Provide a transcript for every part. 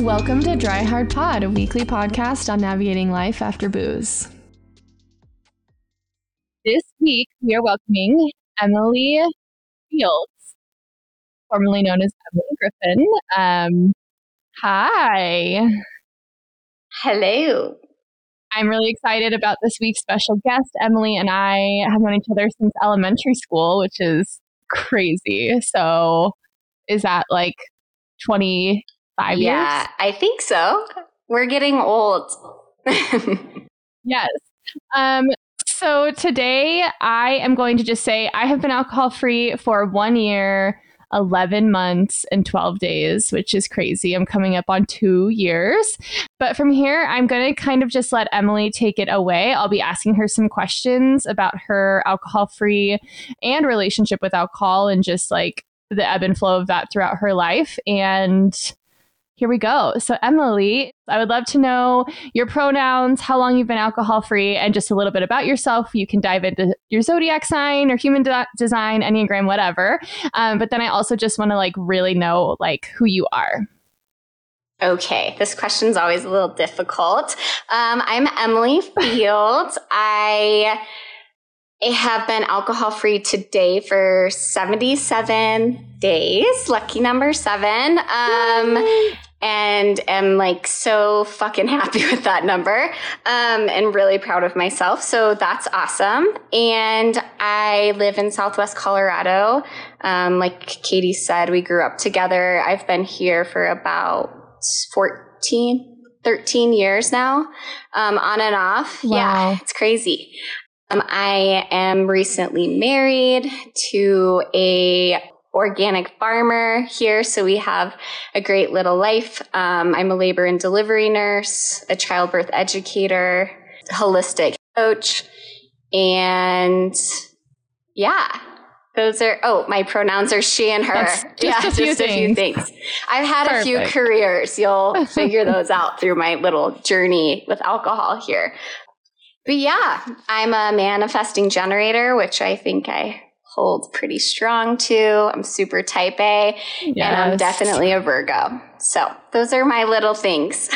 Welcome to Dry Hard Pod, a weekly podcast on navigating life after booze. This week, we are welcoming Emily Fields, formerly known as Emily Griffin. Hi. Hello. I'm really excited about this week's special guest. Emily and I have known each other since elementary school, which is crazy. So is that like 25 years? Yeah, I think so. We're getting old. Yes. So today I am going to just say I have been alcohol free for 1 year, 11 months, and 12 days, which is crazy. I'm coming up on 2 years. But from here, I'm going to kind of just let Emily take it away. I'll be asking her some questions about her alcohol free and relationship with alcohol and just like the ebb and flow of that throughout her life. And here we go. So Emily, I would love to know your pronouns, how long you've been alcohol free, and just a little bit about yourself. You can dive into your zodiac sign or human design, Enneagram, whatever. But then I also just want to like really know like who you are. Okay, this question's always a little difficult. I'm Emily Fields. I have been alcohol free today for 77 days, lucky number 7. And am like so fucking happy with that number, and really proud of myself. So that's awesome. And I live in Southwest Colorado. Like Katie said, we grew up together. I've been here for about 13 years now, on and off. Wow. Yeah, it's crazy. I am recently married to a organic farmer here, so we have a great little life. I'm a labor and delivery nurse, a childbirth educator, holistic coach, and yeah, those are, my pronouns are she and her. That's just a few things. I've had Perfect. a few careers. You'll figure those out through my little journey with alcohol here. But yeah, I'm a manifesting generator, which I think I hold pretty strong too. I'm super type A, Yes. and I'm definitely a Virgo. So those are my little things.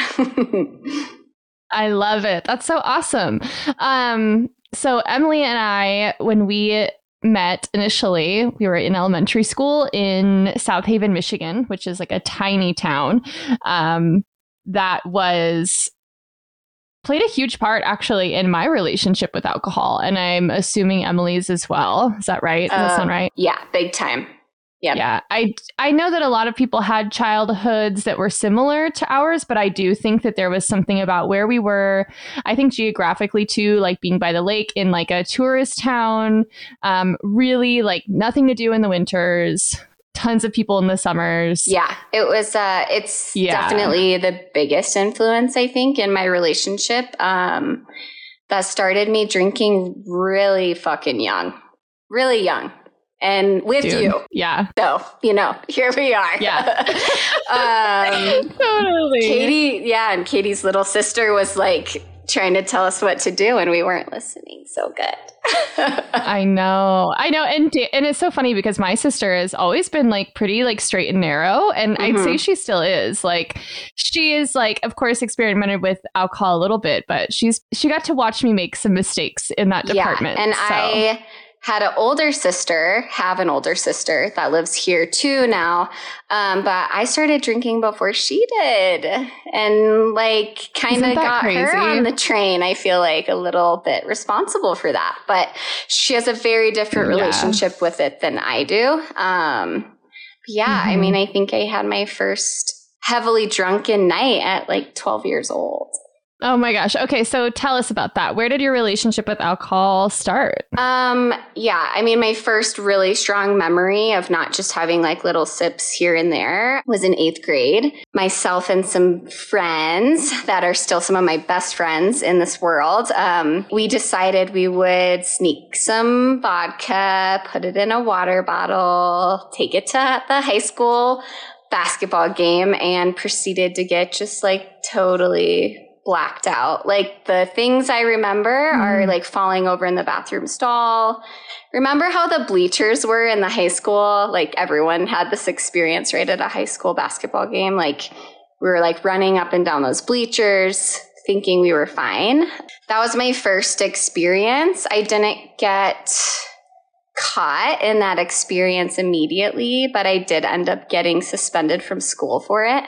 I love it. That's so awesome. So Emily and I, when we met initially, we were in elementary school in South Haven, Michigan, which is like a tiny town that played a huge part actually in my relationship with alcohol. And I'm assuming Emily's as well. Is that right? Does that sound right? Yeah, big time. Yep. Yeah. I know that a lot of people had childhoods that were similar to ours, but I do think that there was something about where we were, I think geographically too, like being by the lake in like a tourist town, really like nothing to do in the winters, tons of people in the summers. Yeah, it was, it's definitely the biggest influence, I think, in my relationship. That started me drinking really fucking young, really young. And with you. Yeah. So, here we are. Yeah. Totally. And Katie's little sister was like trying to tell us what to do, and we weren't listening so good. I know. And it's so funny because my sister has always been like pretty like straight and narrow. And I'd say she still is. Like she is like, of course, experimented with alcohol a little bit, but she got to watch me make some mistakes in that department. And so. I have an older sister that lives here too now. But I started drinking before she did, and like kind of got crazy? her on the train. I feel like a little bit responsible for that, but she has a very different relationship with it than I do. I mean, I think I had my first heavily drunken night at like 12 years old. Oh my gosh. Okay. So tell us about that. Where did your relationship with alcohol start? I mean, my first really strong memory of not just having like little sips here and there was in 8th grade. Myself and some friends that are still some of my best friends in this world, we decided we would sneak some vodka, put it in a water bottle, take it to the high school basketball game, and proceeded to get just like totally blacked out. Like the things I remember are like falling over in the bathroom stall. Remember how the bleachers were in the high school? Like everyone had this experience right at a high school basketball game. Like We were like running up and down those bleachers, thinking we were fine. That was my first experience. I didn't get caught in that experience immediately, but I did end up getting suspended from school for it.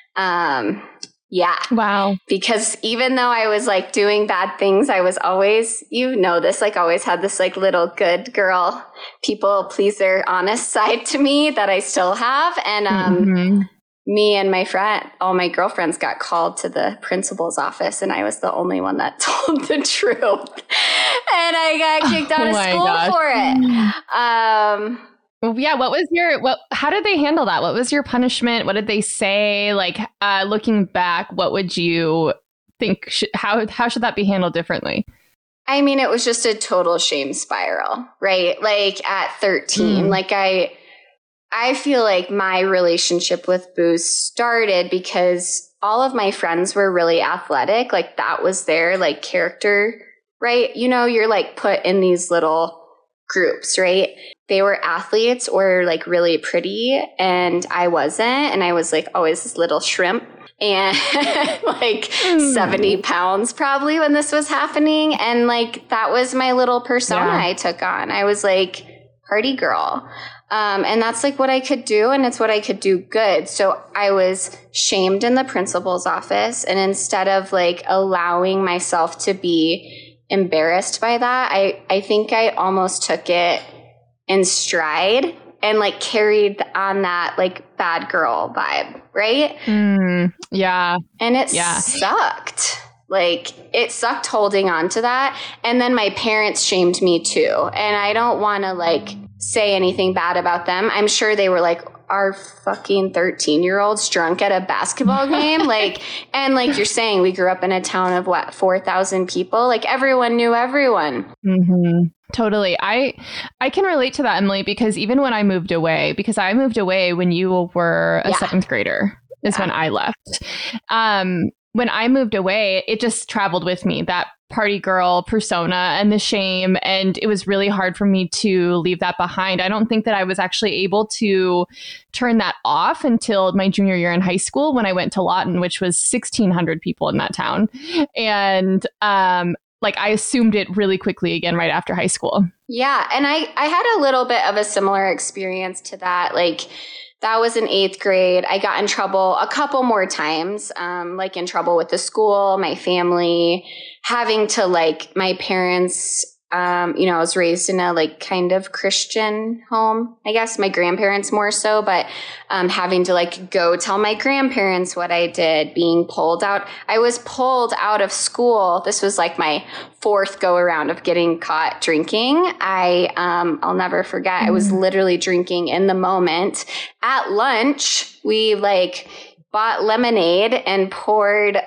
Yeah. Wow. Because even though I was like doing bad things, I was always, this, like always had this like little good girl, people pleaser, honest side to me that I still have. And me and all my girlfriends got called to the principal's office, and I was the only one that told the truth. And I got kicked out of school for it. How did they handle that? What was your punishment? What did they say? Like, looking back, what would you think, how should that be handled differently? I mean, it was just a total shame spiral, right? Like at 13, like I feel like my relationship with booze started because all of my friends were really athletic. Like that was their like character, right? You're like put in these little groups, right? They were athletes or like really pretty, and I wasn't. And I was like always this little shrimp and like 70 pounds probably when this was happening. And like that was my little persona I took on. I was like party girl. And that's like what I could do, and it's what I could do good. So I was shamed in the principal's office, and instead of like allowing myself to be embarrassed by that, I think I almost took it in stride and like carried on that like bad girl vibe, right? Yeah. And it sucked. Like it sucked holding on to that. And then my parents shamed me too. And I don't want to like say anything bad about them. I'm sure they were like, our fucking 13-year-olds drunk at a basketball game. Like, and like you're saying, we grew up in a town of 4,000 people. Like everyone knew everyone. Totally. I can relate to that, Emily, because even when I moved away, when you were a seventh grader is when I left. When I moved away, it just traveled with me, that party girl persona and the shame. And it was really hard for me to leave that behind. I don't think that I was actually able to turn that off until my junior year in high school when I went to Lawton, which was 1,600 people in that town. And like I assumed it really quickly again right after high school. Yeah. And I had a little bit of a similar experience to that. Like that was in 8th grade. I got in trouble a couple more times, like in trouble with the school, my family, having to like my parents, I was raised in a like kind of Christian home, I guess my grandparents more so, but having to like go tell my grandparents what I did, being pulled out. I was pulled out of school. This was like my 4th go around of getting caught drinking. I'll never forget. I was literally drinking in the moment. At lunch, we like bought lemonade and poured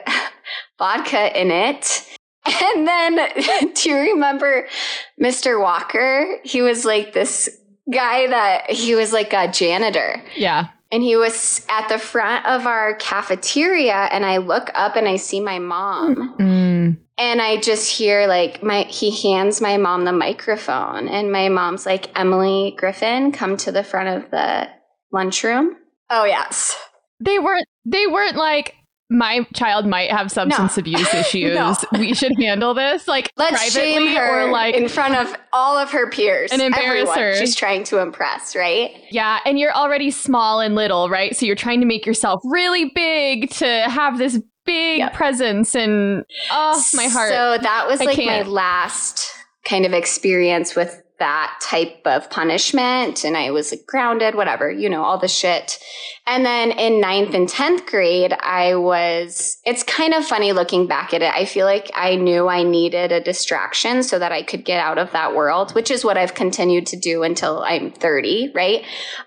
vodka in it. And then, do you remember Mr. Walker? He was like this guy he was like a janitor. Yeah. And he was at the front of our cafeteria, and I look up and I see my mom. And I just hear like he hands my mom the microphone, and my mom's like, Emily Griffin, come to the front of the lunchroom. Oh, yes. They weren't like, my child might have substance abuse issues. We should handle this like let's privately shame her or like in front of all of her peers and embarrass her. She's trying to impress, right? Yeah, and you're already small and little, right? So you're trying to make yourself really big to have this big presence, and my heart. So that was my last kind of experience with that type of punishment, and I was like grounded, whatever, all the shit. And then in 9th and 10th grade, it's kind of funny looking back at it. I feel like I knew I needed a distraction so that I could get out of that world, which is what I've continued to do until I'm 30, right?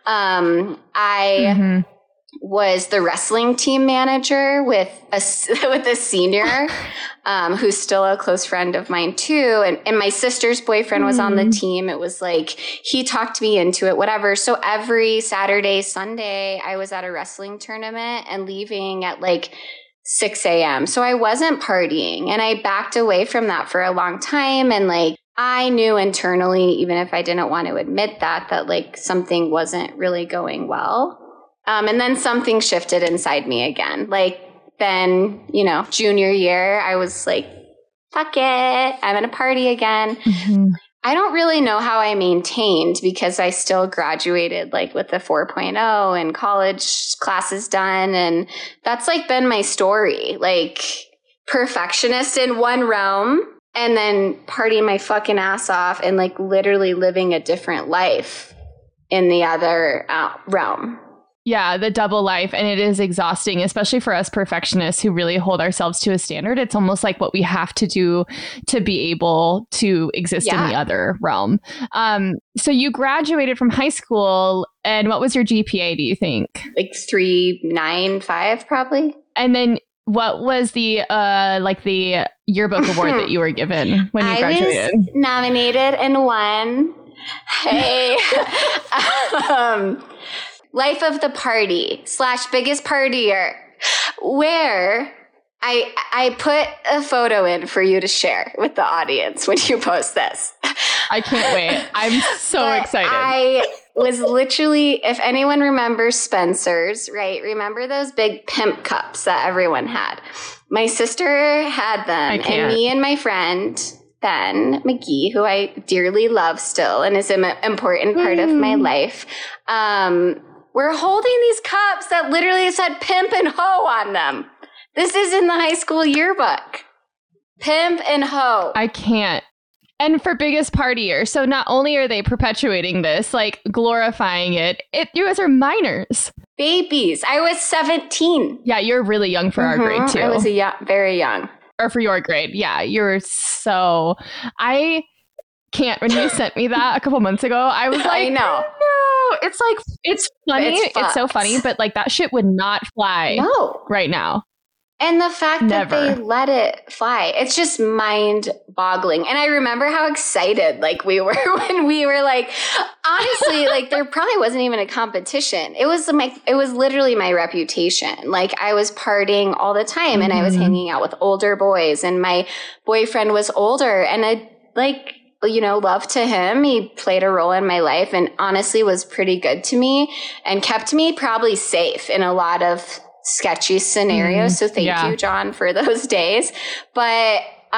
I was the wrestling team manager with a senior who's still a close friend of mine too. And my sister's boyfriend was on the team. It was like, he talked me into it, whatever. So every Saturday, Sunday, I was at a wrestling tournament and leaving at like 6 a.m. So I wasn't partying, and I backed away from that for a long time. And like, I knew internally, even if I didn't want to admit that like something wasn't really going well. And then something shifted inside me again. Like then, junior year, I was like, fuck it, I'm going to party again. Mm-hmm. I don't really know how I maintained because I still graduated like with the 4.0 and college classes done. And that's like been my story, like perfectionist in one realm and then partying my fucking ass off and like literally living a different life in the other realm. Yeah, the double life. And it is exhausting, especially for us perfectionists who really hold ourselves to a standard. It's almost like what we have to do to be able to exist in the other realm. So you graduated from high school, and what was your GPA, do you think? Like 3.95 probably. And then what was the the yearbook award that you were given when you graduated? I was nominated and won. Hey. Life of the Party / biggest partier, where I put a photo in for you to share with the audience when you post this. I can't wait. I'm so excited. I was literally, if anyone remembers Spencer's, right? Remember those big pimp cups that everyone had? My sister had them, and me and my friend Ben McGee, who I dearly love still and is an important part of my life, we're holding these cups that literally said pimp and hoe on them. This is in the high school yearbook. Pimp and hoe. I can't. And for biggest partier. So not only are they perpetuating this, like glorifying it, you guys are minors. Babies. I was 17. Yeah, you're really young for our grade too. I was very young. Or for your grade. Yeah, you're so... I can't. When you sent me that a couple months ago, I was like, I know. No, it's like, it's funny. It's so funny, but like that shit would not fly right now. And the fact that they let it fly, it's just mind boggling. And I remember how excited like we were when we were like, honestly, like there probably wasn't even a competition. It was literally my reputation. Like I was partying all the time and I was hanging out with older boys and my boyfriend was older and I like, love to him. He played a role in my life and honestly was pretty good to me and kept me probably safe in a lot of sketchy scenarios. So thank you, John, for those days. But,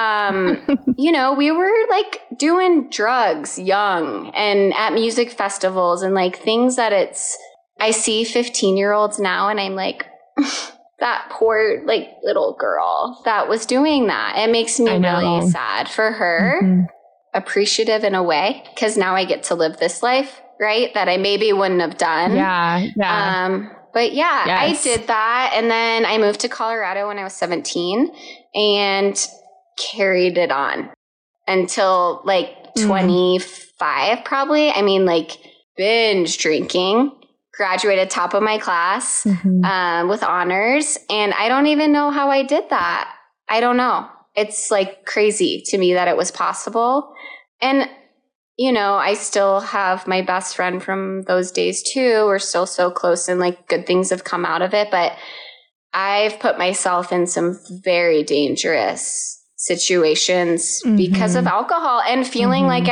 we were like doing drugs young and at music festivals and like things that I see 15-year-olds now and I'm like, that poor like little girl that was doing that. It makes me really sad for her. Mm-hmm. Appreciative in a way because now I get to live this life, right? That I maybe wouldn't have done. But I did that. And then I moved to Colorado when I was 17 and carried it on until like 25 probably. I mean, like binge drinking, graduated top of my class with honors. And I don't even know how I did that. I don't know. It's like crazy to me that it was possible. And, I still have my best friend from those days too. We're still so close and like good things have come out of it. But I've put myself in some very dangerous situations because of alcohol and feeling like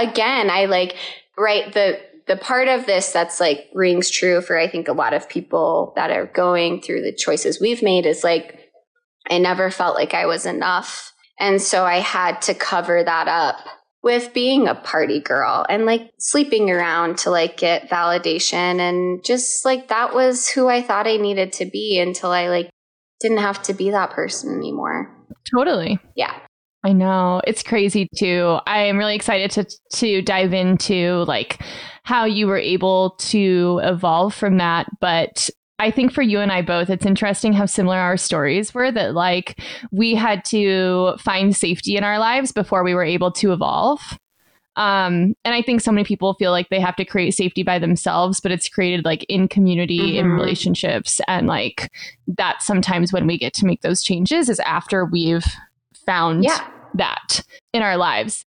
the part of this that's like rings true for I think a lot of people that are going through the choices we've made is like, I never felt like I was enough. And so I had to cover that up with being a party girl and like sleeping around to like get validation. And just like that was who I thought I needed to be until I like didn't have to be that person anymore. Totally. Yeah. I know. It's crazy too. I am really excited to dive into like how you were able to evolve from that. But I think for you and I both, it's interesting how similar our stories were, that like we had to find safety in our lives before we were able to evolve. And I think so many people feel like they have to create safety by themselves, but it's created like in community, in relationships. And like that's sometimes when we get to make those changes is after we've found that in our lives.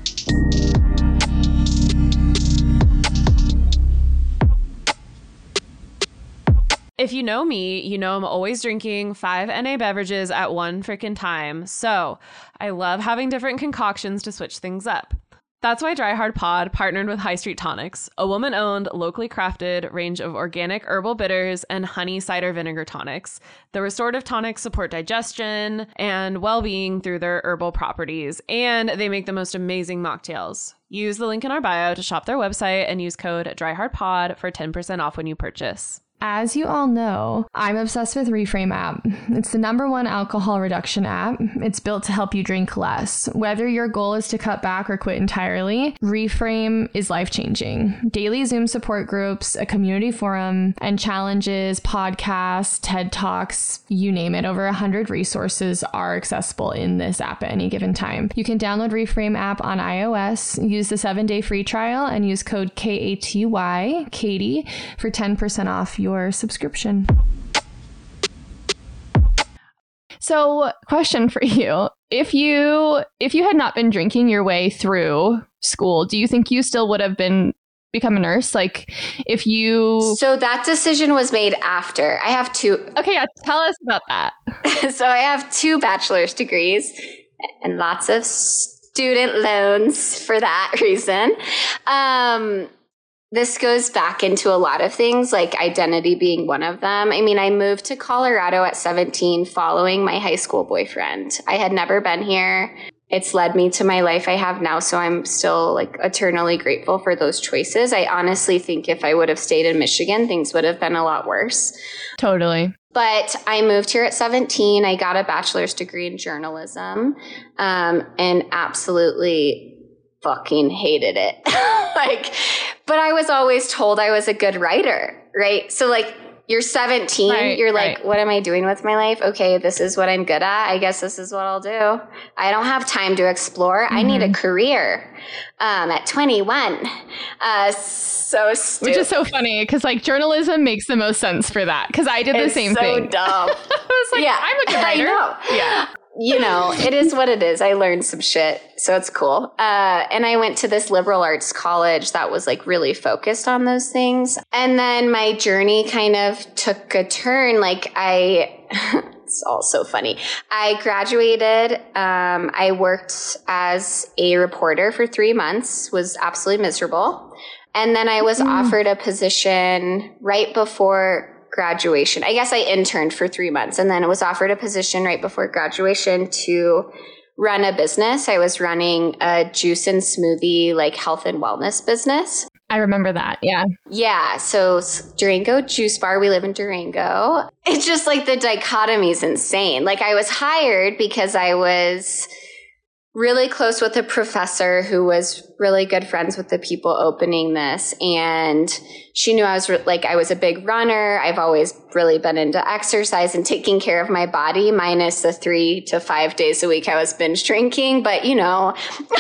If you know me, you know I'm always drinking 5 NA beverages at one freaking time. So I love having different concoctions to switch things up. That's why Dry Hard Pod partnered with High Street Tonics, a woman-owned, locally crafted range of organic herbal bitters and honey cider vinegar tonics. The restorative tonics support digestion and well-being through their herbal properties, and they make the most amazing mocktails. Use the link in our bio to shop their website and use code DryHardPod for 10% off when you purchase. As you all know, I'm obsessed with Reframe app. It's the #1 alcohol reduction app. It's built to help you drink less. Whether your goal is to cut back or quit entirely, Reframe is life-changing. Daily Zoom support groups, a community forum, and challenges, podcasts, TED Talks, you name it. Over 100 resources are accessible in this app at any given time. You can download Reframe app on iOS, use the 7-day free trial, and use code KATY, Katie, for 10% off your subscription. So, question for you. If you had not been drinking your way through school, do you think you still would have become a nurse? Like, if you... So that decision was made after. I have 2. Okay, yeah, tell us about that. So I have 2 bachelor's degrees and lots of student loans for that reason. This goes back into a lot of things, like identity being one of them. I mean, I moved to Colorado at 17 following my high school boyfriend. I had never been here. It's led me to my life I have now, so I'm still like eternally grateful for those choices. I honestly think if I would have stayed in Michigan, things would have been a lot worse. Totally. But I moved here at 17. I got a bachelor's degree in journalism, and absolutely fucking hated it. But I was always told I was a good writer, right? So like, you're 17, right, you're like, right. What am I doing with my life? Okay, this is what I'm good at. I guess this is what I'll do. I don't have time to explore. I need a career at 21. So stupid. Which is so funny because like journalism makes the most sense for that because I did the same thing. It's so dumb. I was like, yeah, I'm a good writer. I know. Yeah. You know, it is what it is. I learned some shit, so it's cool. And I went to this liberal arts college that was like really focused on those things. And then my journey kind of took a turn. Like it's all so funny. I graduated. I worked as a reporter for 3 months, was absolutely miserable. And then I was offered a position right before graduation. I guess I interned for 3 months and then I was offered a position right before graduation to run a business. I was running a juice and smoothie, like health and wellness business. I remember that. Yeah. Yeah. So Durango Juice Bar, we live in Durango. It's just like the dichotomy is insane. Like I was hired because I was really close with a professor who was really good friends with the people opening this. And she knew I was a big runner. I've always really been into exercise and taking care of my body, minus the 3 to 5 days a week I was binge drinking. But, you know,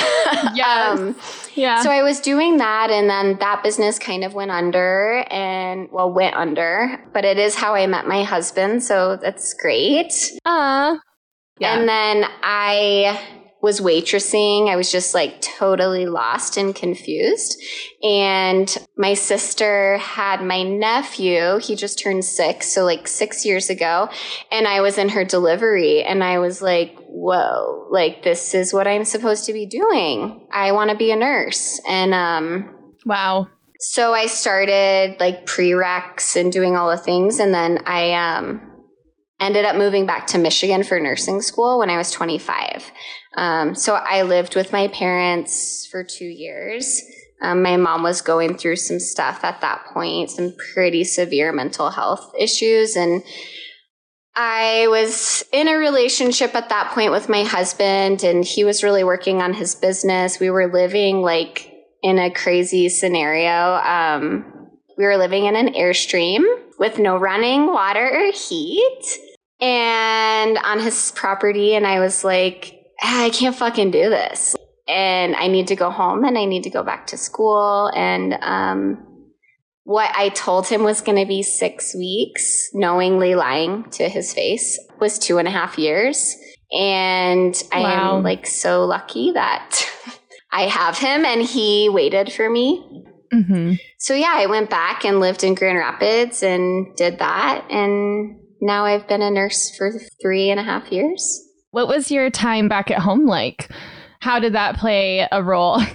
yeah. So I was doing that. And then that business kind of went under. But it is how I met my husband. So that's great. Yeah. And then I was waitressing. I was just like totally lost and confused. And my sister had my nephew. He just turned 6. So like 6 years ago. And I was in her delivery and I was like, whoa, like this is what I'm supposed to be doing. I want to be a nurse. And, wow. So I started like prereqs and doing all the things. And then I, ended up moving back to Michigan for nursing school when I was 25. So I lived with my parents for 2 years. My mom was going through some stuff at that point, some pretty severe mental health issues. And I was in a relationship at that point with my husband, and he was really working on his business. We were living like in a crazy scenario. We were living in an Airstream with no running water or heat and on his property. And I was like, I can't fucking do this. And I need to go home and I need to go back to school. And what I told him was going to be 6 weeks, knowingly lying to his face, was 2.5 years. And I am like so lucky that I have him and he waited for me. Mm-hmm. So yeah, I went back and lived in Grand Rapids and did that. And now I've been a nurse for 3.5 years. What was your time back at home like? How did that play a role?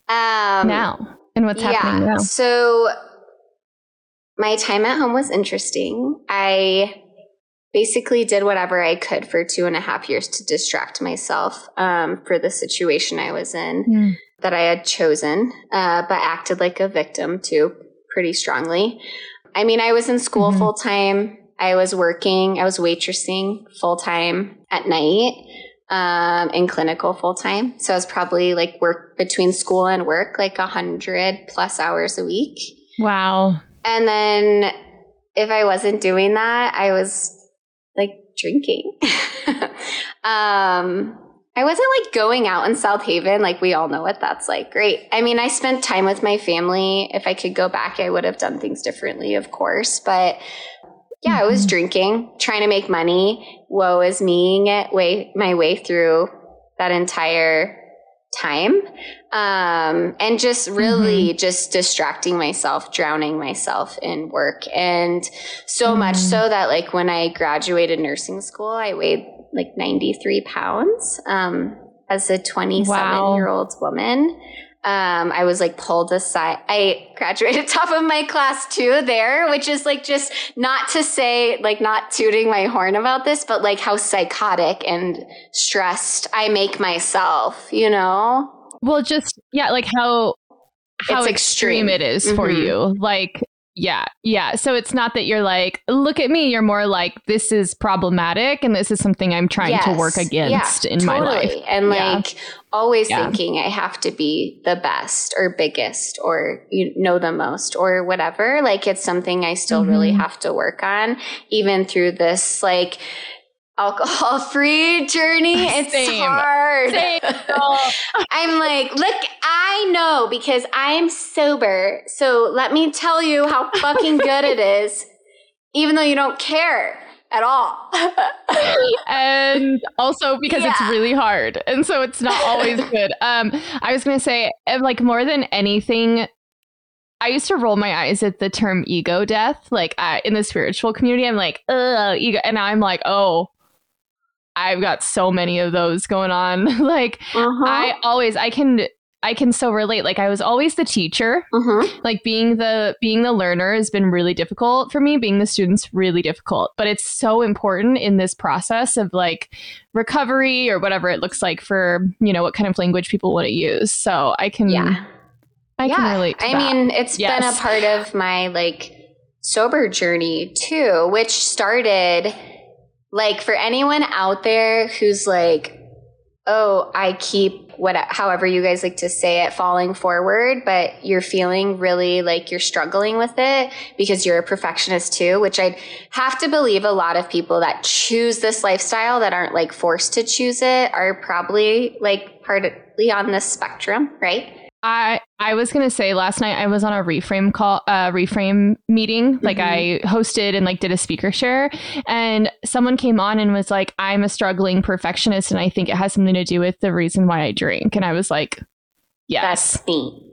now and what's happening now? So my time at home was interesting. I basically did whatever I could for 2.5 years to distract myself for the situation I was in that I had chosen, but acted like a victim too, pretty strongly. I mean, I was in school full time. I was working. I was waitressing full time at night, in clinical full time. So I was probably like work between school and work, like 100+ hours a week. Wow. And then if I wasn't doing that, I was like drinking. I wasn't like going out in South Haven. Like we all know what that's like. Great. I mean, I spent time with my family. If I could go back, I would have done things differently, of course. But yeah, I was drinking, trying to make money. Woe is me-ing it my way through that entire time. And just really just distracting myself, drowning myself in work. And so much so that like when I graduated nursing school, I weighed like 93 pounds, as a 27-year-old woman. I was like pulled aside. I graduated top of my class too there, which is like just not to say, like not tooting my horn about this, but like how psychotic and stressed I make myself, you know? Well, just, yeah, like how It's extreme it is for you. Like, yeah. So it's not that you're like, look at me. You're more like, this is problematic and this is something I'm trying to work against in my life. And like always thinking I have to be the best or biggest or you know the most or whatever. Like it's something I still really have to work on, even through this like alcohol-free journey. It's hard. I'm like, look, I know because I'm sober. So let me tell you how fucking good it is, even though you don't care at all. And also because it's really hard. And so it's not always good. I was going to say, like more than anything, I used to roll my eyes at the term ego death. Like in the spiritual community, I'm like, ego. And now I'm like, oh, I've got so many of those going on. Like I can so relate. Like I was always the teacher. Like being the learner has been really difficult for me. Being the student's really difficult, but it's so important in this process of like recovery or whatever it looks like for, you know, what kind of language people want to use. So I can relate to that. I mean, it's been a part of my like sober journey too, which started like for anyone out there who's like, oh, I keep however you guys like to say it, falling forward, but you're feeling really like you're struggling with it because you're a perfectionist too, which I'd have to believe a lot of people that choose this lifestyle that aren't like forced to choose it are probably like partly on this spectrum, right? I was going to say last night I was on a reframe meeting. Like I hosted and like did a speaker share and someone came on and was like, I'm a struggling perfectionist. And I think it has something to do with the reason why I drink. And I was like, yes, that's me.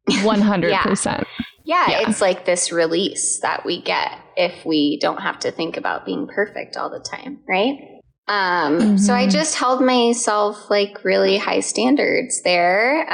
100%. Yeah. It's like this release that we get if we don't have to think about being perfect all the time. Right. So I just held myself like really high standards there.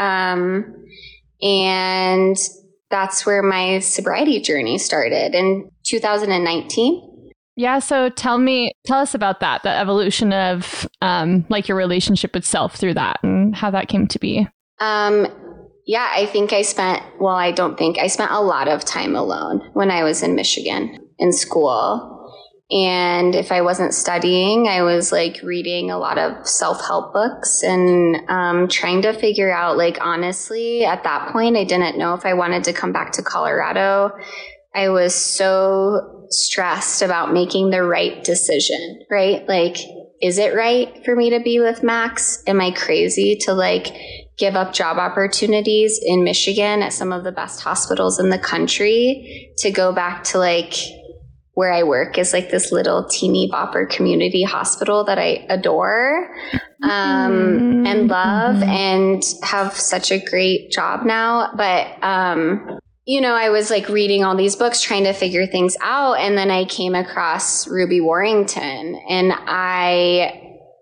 And that's where my sobriety journey started in 2019. Yeah. So tell us about that, the evolution of like your relationship with self through that and how that came to be. I think I spent a lot of time alone when I was in Michigan in school. And if I wasn't studying, I was like reading a lot of self-help books and trying to figure out, like, honestly, at that point, I didn't know if I wanted to come back to Colorado. I was so stressed about making the right decision, right? Like, is it right for me to be with Max? Am I crazy to like give up job opportunities in Michigan at some of the best hospitals in the country to go back to like where I work is like this little teeny bopper community hospital that I adore and love and have such a great job now. But, I was like reading all these books, trying to figure things out. And then I came across Ruby Warrington and I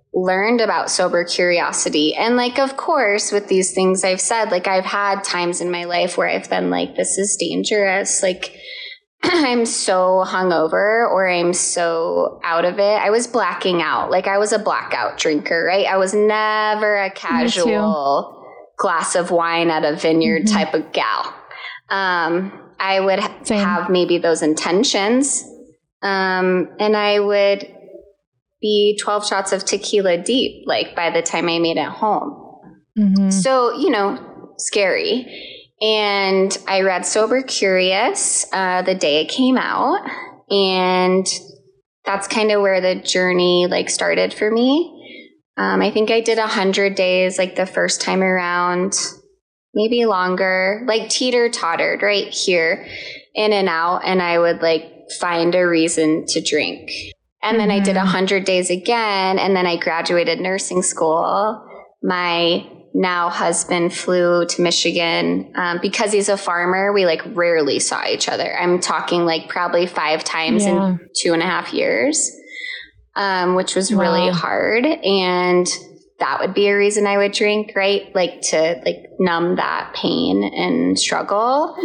learned about sober curiosity. And like, of course, with these things I've said, like I've had times in my life where I've been like, this is dangerous. Like I'm so hungover or I'm so out of it. I was blacking out. Like I was a blackout drinker, right? I was never a casual glass of wine at a vineyard type of gal. I would have maybe those intentions. And I would be 12 shots of tequila deep, like by the time I made it home. So, you know, scary. And I read Sober Curious the day it came out. And that's kind of where the journey like started for me. I think I did 100 days like the first time around, maybe longer, like teeter-tottered right here, in and out. And I would like find a reason to drink. And then I did 100 days again. And then I graduated nursing school. My now husband flew to Michigan because he's a farmer. We like rarely saw each other. I'm talking like probably 5 times in 2.5 years, which was really hard. And that would be a reason I would drink, right? Like to like numb that pain and struggle.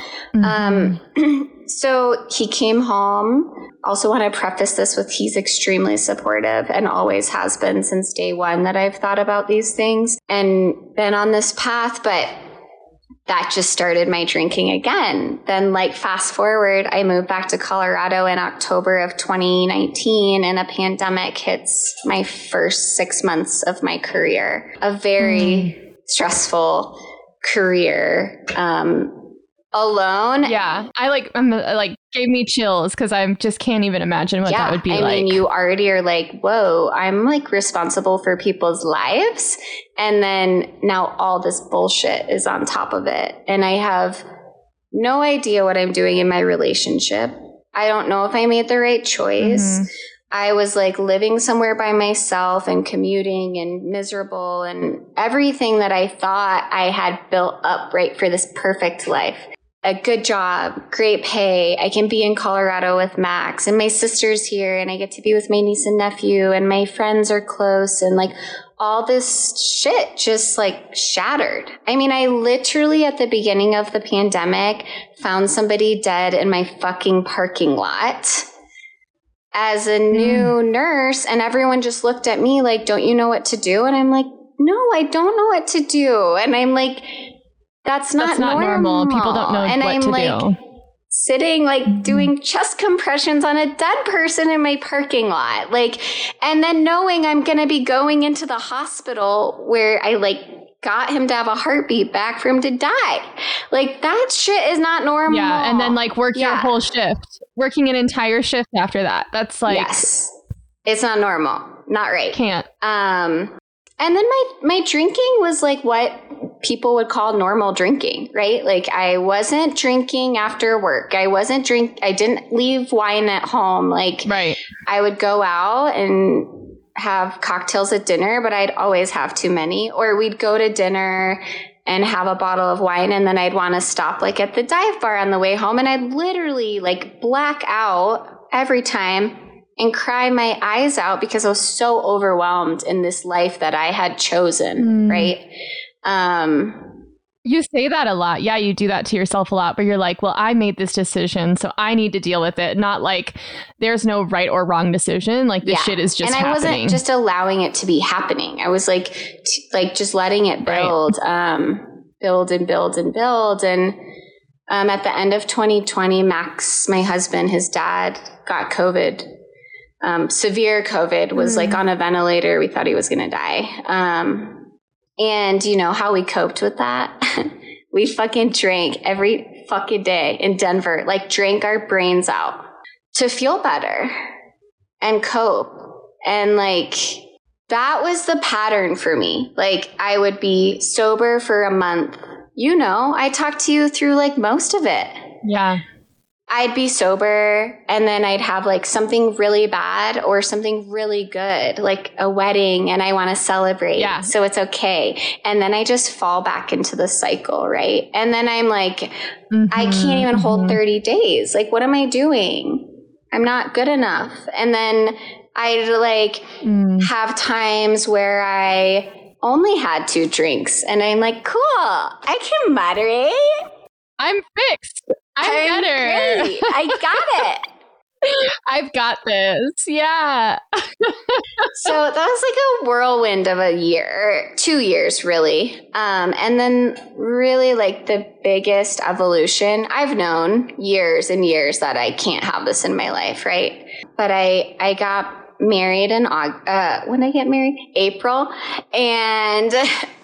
So he came home. Also want to preface this with he's extremely supportive and always has been since day one that I've thought about these things and been on this path, but that just started my drinking again. Then like fast forward, I moved back to Colorado in October of 2019 and a pandemic hits my first 6 months of my career, a very stressful career. Alone. Yeah. I'm like gave me chills because I just can't even imagine what that would be like. I mean, you already are like, whoa, I'm like responsible for people's lives. And then now all this bullshit is on top of it. And I have no idea what I'm doing in my relationship. I don't know if I made the right choice. I was like living somewhere by myself and commuting and miserable and everything that I thought I had built up right for this perfect life. A good job, great pay. I can be in Colorado with Max and my sister's here and I get to be with my niece and nephew and my friends are close and like all this shit just like shattered. I mean, I literally at the beginning of the pandemic found somebody dead in my fucking parking lot as a new nurse and everyone just looked at me like, don't you know what to do? And I'm like, no, I don't know what to do. And I'm like, that's not normal. People don't know and what I'm to like do. Sitting like doing chest compressions on a dead person in my parking lot. Like, and then knowing I'm going to be going into the hospital where I like got him to have a heartbeat back for him to die. Like that shit is not normal. Yeah. And then like work your whole shift, working an entire shift after that. That's like, yes, it's not normal. Not right. Can't. And then my drinking was like what people would call normal drinking, right? Like I wasn't drinking after work. I didn't leave wine at home. Like I would go out and have cocktails at dinner, but I'd always have too many. Or we'd go to dinner and have a bottle of wine and then I'd want to stop like at the dive bar on the way home and I'd literally like black out every time and cry my eyes out because I was so overwhelmed in this life that I had chosen, right? You say that a lot. Yeah, you do that to yourself a lot, but you're like, well, I made this decision, so I need to deal with it. Not like there's no right or wrong decision. Like this shit is just happening. And I wasn't just allowing it to be happening. I was like, just letting it build, build and build and build. And at the end of 2020, Max, my husband, his dad got COVID. Severe COVID, was like on a ventilator. We thought he was going to die. And you know how we coped with that? We fucking drank every fucking day in Denver, like drank our brains out to feel better and cope. And like, that was the pattern for me. Like I would be sober for a month. You know, I talked to you through like most of it. Yeah. I'd be sober and then I'd have like something really bad or something really good, like a wedding and I want to celebrate. Yeah. So it's okay. And then I just fall back into the cycle. Right. And then I'm like, I can't even hold 30 days. Like, what am I doing? I'm not good enough. And then I'd like have times where I only had 2 drinks and I'm like, cool, I can moderate. I'm fixed. I'm better. Great. I got it. I've got this. Yeah. So that was like a whirlwind of a year, 2 years really. And then really like the biggest evolution, I've known years and years that I can't have this in my life, right? But I got married in August. When did I get married? April. And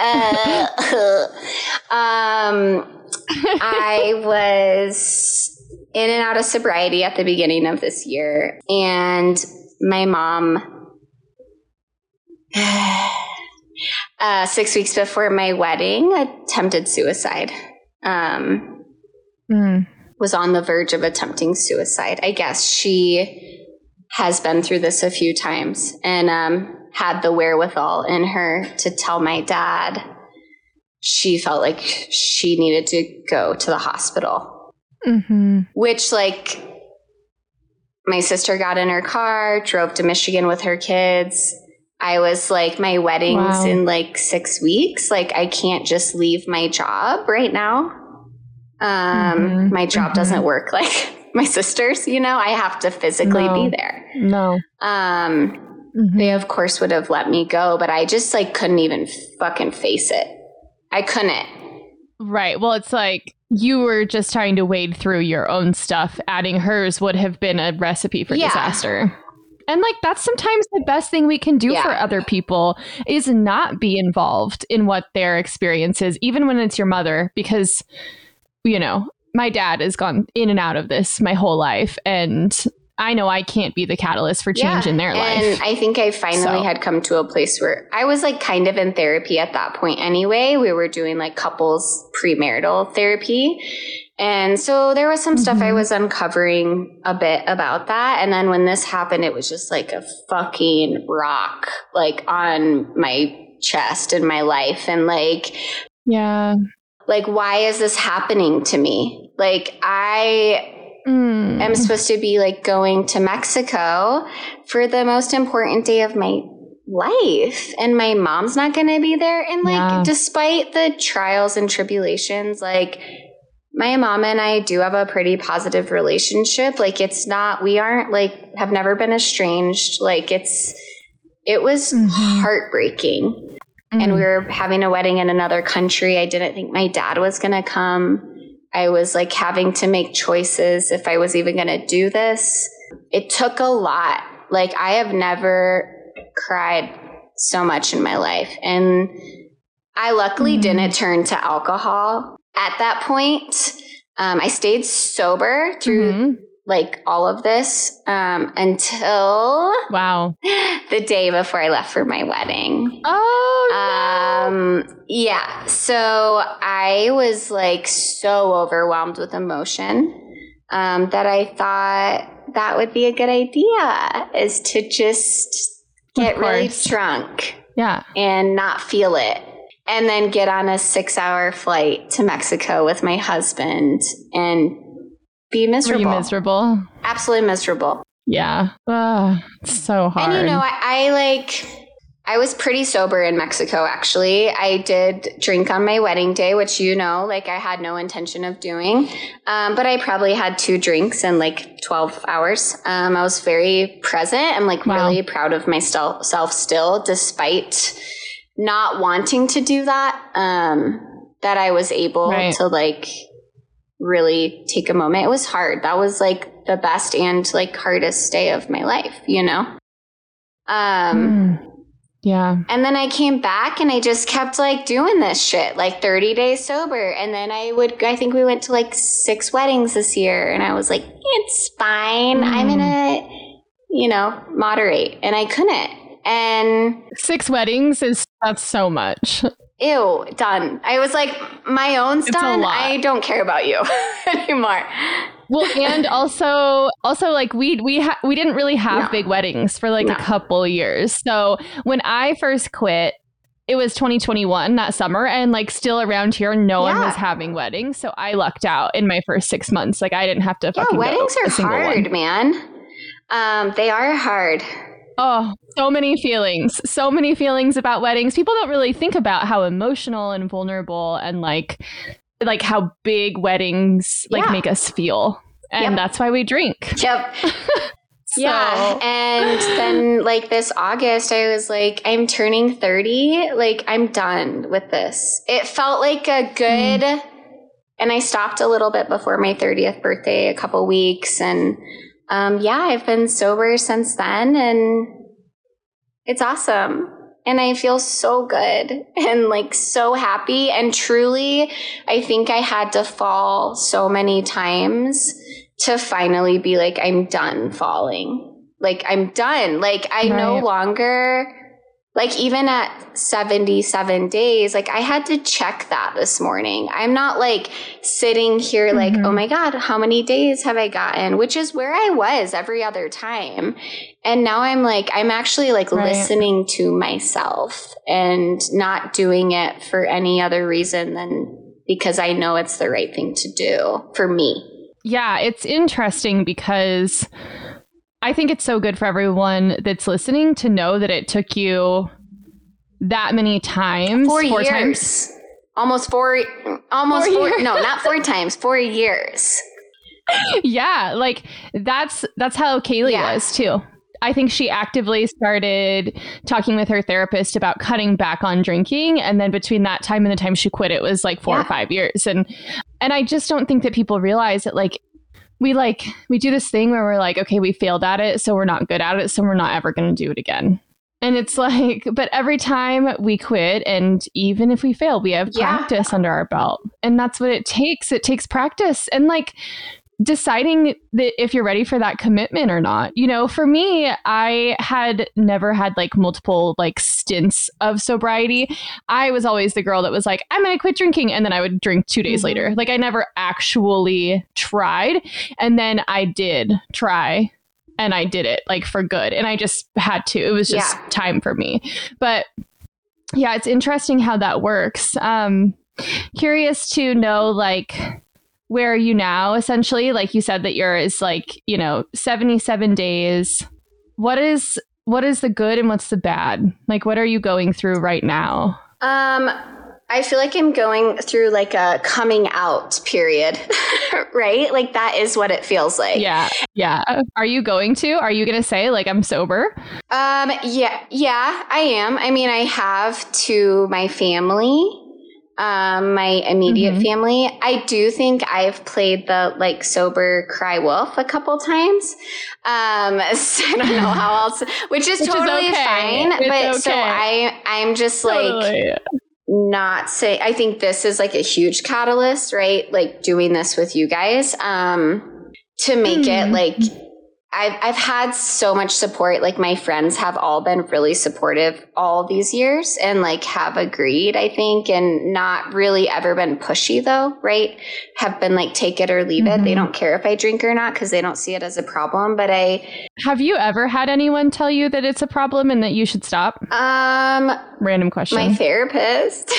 I was in and out of sobriety at the beginning of this year. And my mom, 6 weeks before my wedding, attempted suicide. Was on the verge of attempting suicide. I guess she has been through this a few times and had the wherewithal in her to tell my dad she felt like she needed to go to the hospital. Which, like, my sister got in her car, drove to Michigan with her kids. I was like, my wedding's in like 6 weeks. Like, I can't just leave my job right now. My job doesn't work like my sister's, you know, I have to physically be there. They of course would have let me go, but I just like couldn't even fucking face it. I couldn't. Right. Well, it's like you were just trying to wade through your own stuff. Adding hers would have been a recipe for disaster. And like, that's sometimes the best thing we can do for other people is not be involved in what their experience is, even when it's your mother, because, you know, my dad has gone in and out of this my whole life. And I know I can't be the catalyst for change in their life. And I think I finally had come to a place where I was like kind of in therapy at that point anyway. We were doing like couples premarital therapy. And so there was some stuff I was uncovering a bit about that. And then when this happened, it was just like a fucking rock like on my chest in my life. And like, like, why is this happening to me? Like, I am supposed to be like going to Mexico for the most important day of my life, and my mom's not going to be there. And like, despite the trials and tribulations, like my mom and I do have a pretty positive relationship. Like, it's not, we aren't like, have never been estranged. Like it was heartbreaking. And we were having a wedding in another country. I didn't think my dad was going to come. I was like having to make choices if I was even going to do this. It took a lot. Like, I have never cried so much in my life. And I luckily didn't turn to alcohol at that point. I stayed sober through like all of this until the day before I left for my wedding. Yeah. So I was like so overwhelmed with emotion that I thought that would be a good idea, is to just get really drunk and not feel it. And then get on a 6-hour flight to Mexico with my husband and be miserable. Were you miserable? Absolutely miserable. Yeah. It's so hard. And you know, I was pretty sober in Mexico, actually. I did drink on my wedding day, which, you know, like I had no intention of doing. But I probably had 2 drinks in like 12 hours. I was very present. I'm like really proud of myself still, despite not wanting to do that, that I was able to like really take a moment. It was hard. That was like the best and like hardest day of my life, you know? Yeah. And then I came back and I just kept like doing this shit, like 30 days sober. And then I think we went to like 6 weddings this year, and I was like, it's fine. I'm gonna, you know, moderate. And I couldn't. And 6 weddings that's so much. Ew, done. I was like, my own's done. I don't care about you anymore. Well, and also like we didn't really have big weddings for like a couple years. So when I first quit, it was 2021, that summer, and like still around here, no one was having weddings. So I lucked out in my first 6 months. Like I didn't have to fucking weddings go are hard, man. They are hard. Oh, so many feelings about weddings. People don't really think about how emotional and vulnerable and like how big weddings make us feel. And that's why we drink. Yep. Yeah. And then like this August, I was like, I'm turning 30. Like, I'm done with this. It felt like a good, and I stopped a little bit before my 30th birthday, a couple weeks. And I've been sober since then, and it's awesome. And I feel so good and like so happy. And truly, I think I had to fall so many times to finally be like, I'm done falling. Like, I'm done. Like, I no longer, like, even at 77 days, like, I had to check that this morning. I'm not like sitting here like, oh my God, how many days have I gotten? Which is where I was every other time. And now I'm like, I'm actually like listening to myself and not doing it for any other reason than because I know it's the right thing to do for me. Yeah, it's interesting because I think it's so good for everyone that's listening to know that it took you that many times. 4 years. Almost four. No, not 4 times. 4 years. Yeah, like that's how Kaylee was too. I think she actively started talking with her therapist about cutting back on drinking. And then between that time and the time she quit, it was like 4 or 5 years. And I just don't think that people realize that we do this thing where we're like, okay, we failed at it, so we're not good at it, so we're not ever going to do it again. And it's like, but every time we quit, and even if we fail, we have practice under our belt. And that's what it takes. It takes practice. And like, deciding that if you're ready for that commitment or not. You know, for me, I had never had like multiple like stints of sobriety. I was always the girl that was like, I'm going to quit drinking. And then I would drink 2 days later. Like, I never actually tried. And then I did try, and I did it like for good. And I just had to. It was just time for me. But yeah, it's interesting how that works. Curious to know, like, where are you now? Essentially, like you said that yours like, 77 days. What is the good and what's the bad? Like, what are you going through right now? I feel like I'm going through like a coming out period, right? Like, that is what it feels like. Yeah. Are you going to say like, I'm sober? Yeah, I am. I mean, I have to my family. My immediate family. I do think I've played the like sober cry wolf a couple times. So I don't know how else, which is totally fine. So I'm just like not say, I think this is like a huge catalyst, right? Like doing this with you guys, to make it like, I've had so much support. Like, my friends have all been really supportive all these years and like have agreed, I think, and not really ever been pushy though, right? Have been like, take it or leave it. They don't care if I drink or not because they don't see it as a problem. But have you ever had anyone tell you that it's a problem and that you should stop? Random question. My therapist.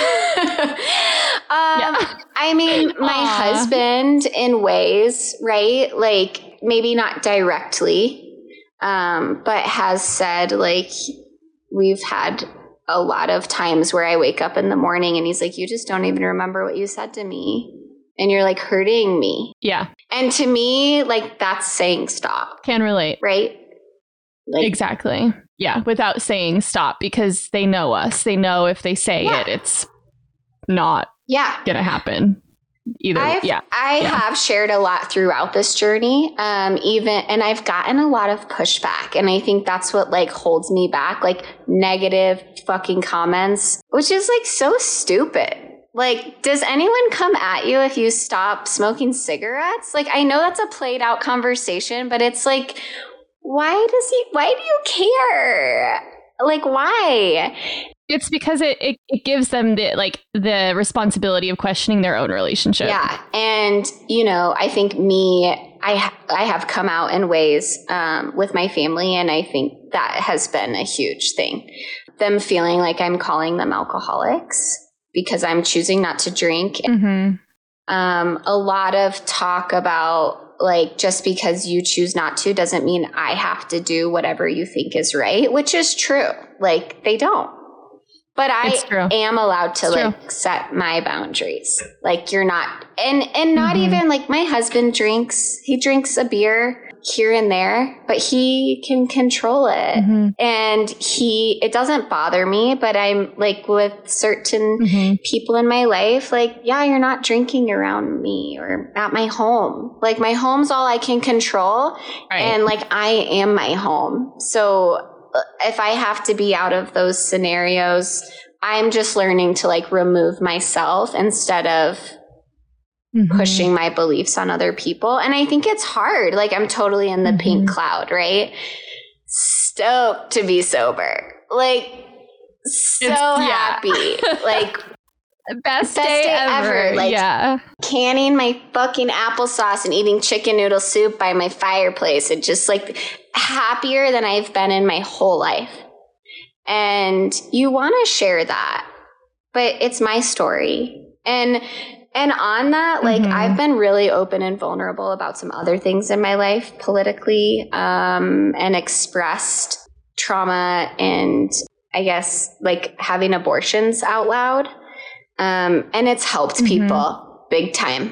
I mean, my husband in ways, right? Like, maybe not directly, but has said like, we've had a lot of times where I wake up in the morning and he's like, you just don't even remember what you said to me. And you're like hurting me. Yeah. And to me, like, that's saying stop. Can relate. Right? Like, exactly. Yeah. Without saying stop, because they know us. They know if they say it, it's not going to happen. Either. I have shared a lot throughout this journey, and I've gotten a lot of pushback, and I think that's what like holds me back, like negative fucking comments, which is like so stupid. Like, does anyone come at you if you stop smoking cigarettes? Like, I know that's a played out conversation, but it's like, why do you care? Like, why? It's because it gives them the responsibility of questioning their own relationship. Yeah. And, I think I have come out in ways with my family, and I think that has been a huge thing. Them feeling like I'm calling them alcoholics because I'm choosing not to drink. A lot of talk about like, just because you choose not to doesn't mean I have to do whatever you think is right, which is true. Like, they don't. But I am allowed to like set my boundaries. Like, you're not, and not even like my husband he drinks a beer here and there, but he can control it. And it doesn't bother me, but I'm like, with certain people in my life, like, yeah, you're not drinking around me or at my home. Like, my home's all I can control. Right. And like, I am my home. So if I have to be out of those scenarios, I'm just learning to like remove myself instead of pushing my beliefs on other people. And I think it's hard. Like, I'm totally in the pink cloud, stoked to be sober. Like, happy. Like, best day ever. Like, canning my fucking applesauce and eating chicken noodle soup by my fireplace. And just like happier than I've been in my whole life. And you want to share that, but it's my story. And on that, like, I've been really open and vulnerable about some other things in my life politically, and expressed trauma and, I guess, like, having abortions out loud. And it's helped people big time,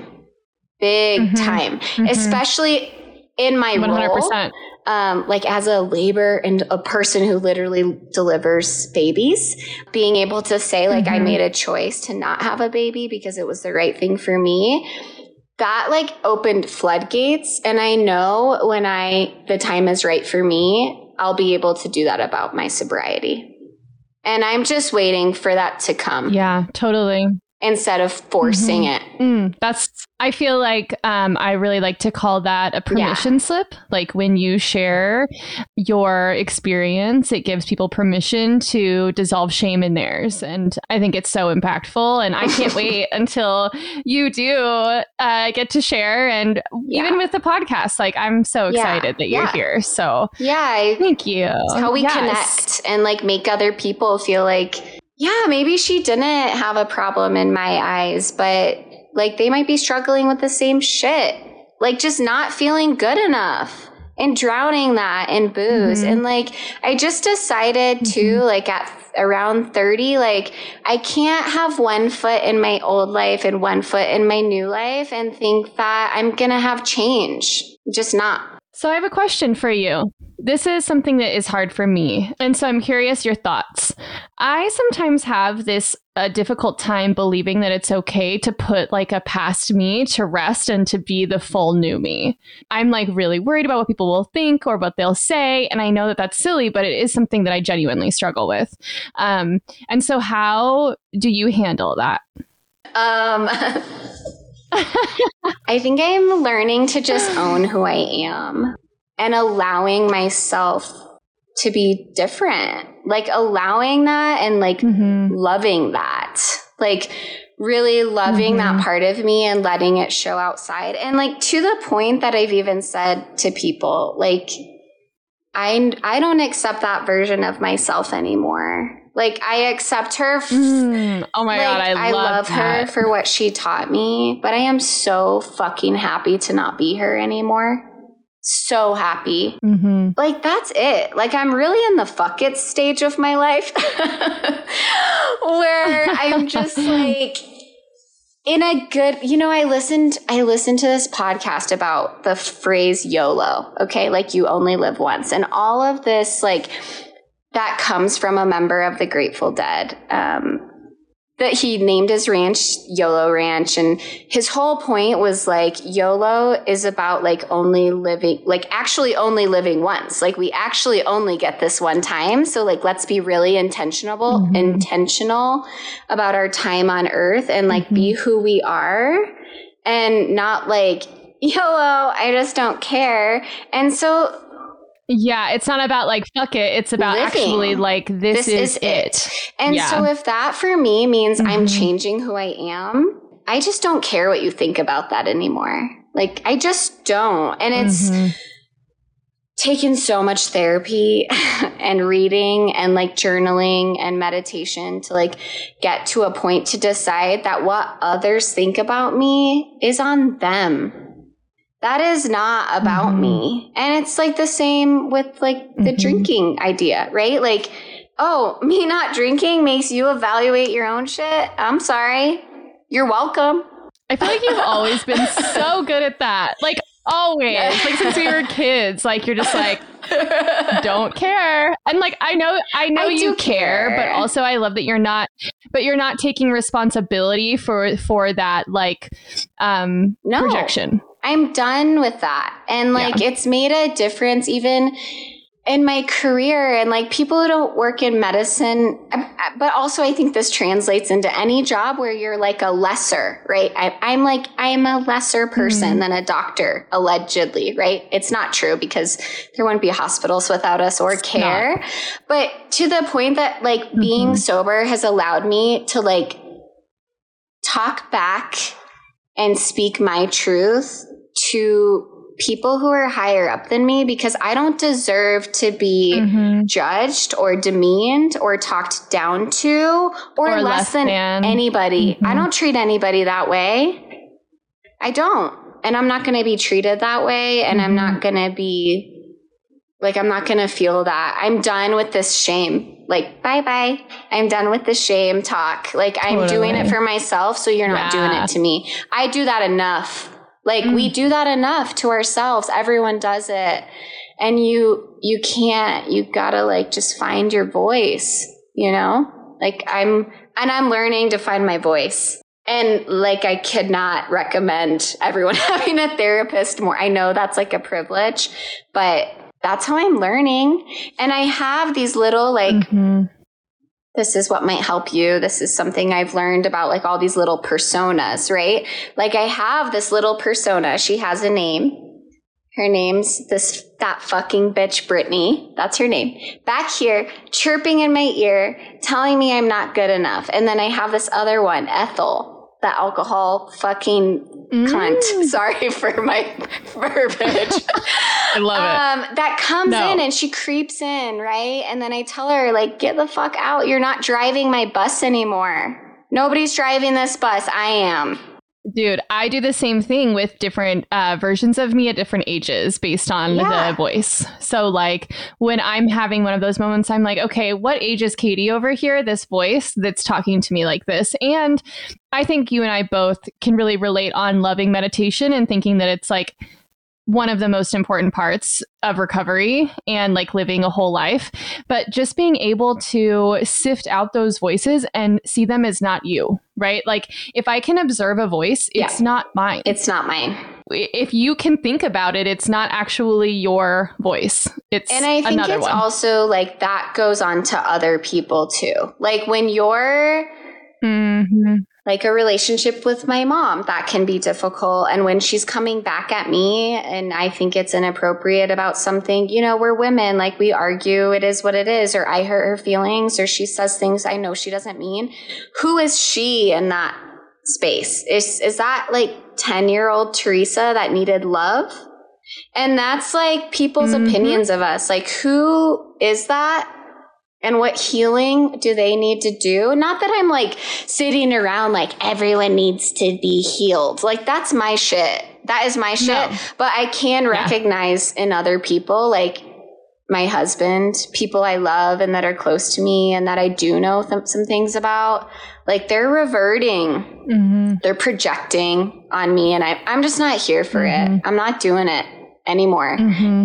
especially in my 100%. Role. Like, as a labor and a person who literally delivers babies, being able to say, like, I made a choice to not have a baby because it was the right thing for me, that like opened floodgates. And I know when the time is right for me, I'll be able to do that about my sobriety. And I'm just waiting for that to come. Yeah, totally. Instead of forcing it. I feel like I really like to call that a permission slip. Like, when you share your experience, it gives people permission to dissolve shame in theirs. And I think it's so impactful. And I can't wait until you do get to share. And even with the podcast, like, I'm so excited that you're here. So thank you. It's how we connect and like make other people feel like, yeah, maybe she didn't have a problem in my eyes, but like, they might be struggling with the same shit, like just not feeling good enough and drowning that in booze. And like, I just decided to, like, at around 30, like, I can't have one foot in my old life and one foot in my new life and think that I'm going to have change. Just not. So I have a question for you. This is something that is hard for me. And so I'm curious your thoughts. I sometimes have this difficult time believing that it's okay to put like a past me to rest and to be the full new me. I'm like really worried about what people will think or what they'll say. And I know that that's silly, but it is something that I genuinely struggle with. And so how do you handle that? I think I'm learning to just own who I am and allowing myself to be different, like allowing that and like loving that, like really loving that part of me and letting it show outside. And like, to the point that I've even said to people, like, I don't accept that version of myself anymore. Like, I accept her. Oh my God, I love her for what she taught me, but I am so fucking happy to not be her anymore. So happy. Like, that's it. Like, I'm really in the fuck it stage of my life where I'm just like in a good, I listened to this podcast about the phrase YOLO. Okay. Like, you only live once. And all of this, like, that comes from a member of the Grateful Dead, that he named his ranch YOLO Ranch. And his whole point was like, YOLO is about like actually only living once. Like, we actually only get this one time. So like, let's be really intentional about our time on earth and like be who we are and not like, YOLO, I just don't care. And so yeah, it's not about like, fuck it. It's about living. Actually like, this is it. And so if that for me means I'm changing who I am, I just don't care what you think about that anymore. Like, I just don't. And it's taken so much therapy and reading and like journaling and meditation to like get to a point to decide that what others think about me is on them. That is not about me. And it's like the same with like the drinking idea, right? Like, oh, me not drinking makes you evaluate your own shit. I'm sorry. You're welcome. I feel like you've always been so good at that. Like, always. Like, since we were kids, like, you're just like, don't care. And like, I know you care, but also I love that you're not taking responsibility for that, like, projection. I'm done with that. And like, it's made a difference even in my career, and like people who don't work in medicine, but also I think this translates into any job where you're like a lesser, right? I'm a lesser person than a doctor, allegedly, right? It's not true because there wouldn't be hospitals without us or care. But to the point that like being sober has allowed me to like talk back and speak my truth to people who are higher up than me, because I don't deserve to be judged or demeaned or talked down to or less than anybody. I don't treat anybody that way. I don't. And I'm not going to be treated that way. And I'm not going to be like, I'm not going to feel that. I'm done with this shame. Like, bye-bye. I'm done with the shame talk. Like, I'm doing it for myself, so you're not doing it to me. I do that enough. Like we do that enough to ourselves. Everyone does it. And you gotta like just find your voice, you know? Like I'm learning to find my voice. And like, I could not recommend everyone having a therapist more. I know that's like a privilege, but that's how I'm learning. And I have these little like, this is what might help you. This is something I've learned about, like all these little personas, right? Like I have this little persona. She has a name. Her name's that fucking bitch, Brittany. That's her name. Back here, chirping in my ear, telling me I'm not good enough. And then I have this other one, Ethel, the alcohol fucking cunt. Sorry for my verbiage. I love it. That comes in and she creeps in, right? And then I tell her, like, get the fuck out. You're not driving my bus anymore. Nobody's driving this bus. I am. Dude, I do the same thing with different versions of me at different ages based on the voice. So like when I'm having one of those moments, I'm like, okay, what age is Katie over here? This voice that's talking to me like this. And I think you and I both can really relate on loving meditation and thinking that it's like one of the most important parts of recovery and like living a whole life. But just being able to sift out those voices and see them as not you, right? Like if I can observe a voice, it's not mine. It's not mine. If you can think about it, it's not actually your voice. It's and I think another it's one. Also like that goes on to other people too. Like when you're like a relationship with my mom, that can be difficult. And when she's coming back at me and I think it's inappropriate about something, you know, we're women, like we argue, it is what it is, or I hurt her feelings, or she says things I know she doesn't mean. Who is she in that space? Is that like 10-year-old Teresa that needed love? And that's like people's opinions of us. Like, who is that? And what healing do they need to do? Not that I'm like sitting around like everyone needs to be healed. Like that's my shit. That is my shit. No. But I can recognize in other people, like my husband, people I love and that are close to me and that I do know some things about, like they're reverting, they're projecting on me. And I'm just not here for it. I'm not doing it anymore.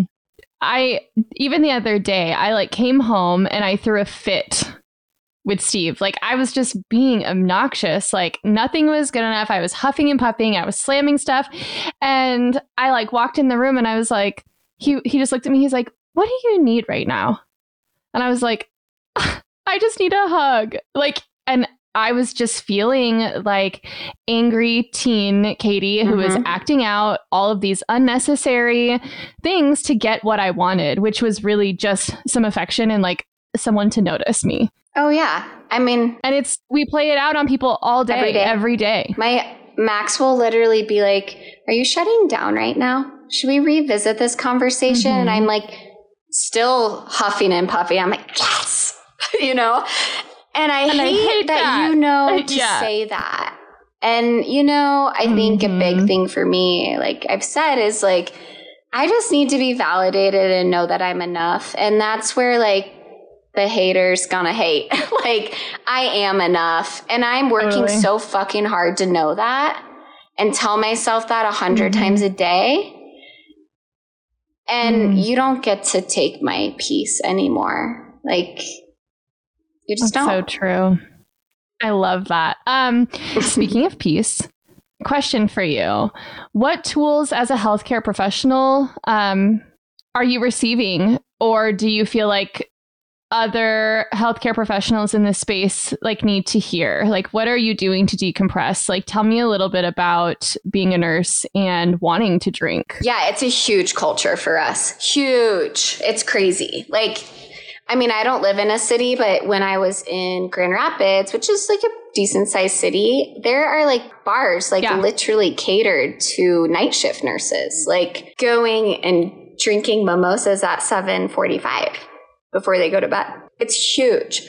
Even the other day, I like came home and I threw a fit with Steve. Like I was just being obnoxious. Like nothing was good enough. I was huffing and puffing. I was slamming stuff. And I like walked in the room and I was like, he just looked at me. He's like, what do you need right now? And I was like, I just need a hug. Like, and I was just feeling like angry teen Katie who was acting out all of these unnecessary things to get what I wanted, which was really just some affection and like someone to notice me. Oh, yeah. I mean, and we play it out on people all day, every day. My Max will literally be like, are you shutting down right now? Should we revisit this conversation? And I'm like, still huffing and puffing. I'm like, yes, you know? And I hate that you know to say that. And, I think a big thing for me, like I've said, is like, I just need to be validated and know that I'm enough. And that's where like the haters gonna hate. Like, I am enough. And I'm working so fucking hard to know that and tell myself that 100 times a day. And you don't get to take my peace anymore. Like, you just don't. So true. I love that. Speaking of peace, question for you. What tools as a healthcare professional are you receiving? Or do you feel like other healthcare professionals in this space like need to hear? Like, what are you doing to decompress? Like, tell me a little bit about being a nurse and wanting to drink. Yeah, it's a huge culture for us. Huge. It's crazy. Like, I mean, I don't live in a city, but when I was in Grand Rapids, which is like a decent sized city, there are like bars like literally catered to night shift nurses, like going and drinking mimosas at 7:45 before they go to bed. It's huge.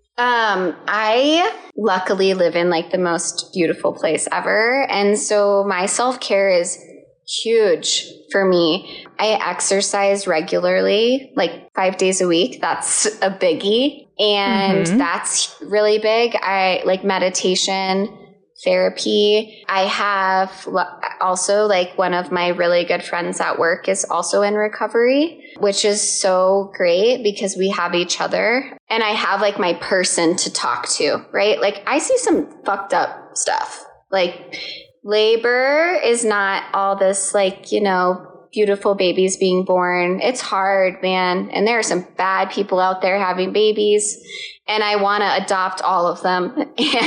I luckily live in like the most beautiful place ever. And so my self-care is huge for me. I exercise regularly, like 5 days a week. That's a biggie. And that's really big. I like meditation, therapy. I have also like one of my really good friends at work is also in recovery, which is so great because we have each other and I have like my person to talk to, right? Like I see some fucked up stuff. Like labor is not all this like, beautiful babies being born. It's hard, man. And there are some bad people out there having babies and I want to adopt all of them.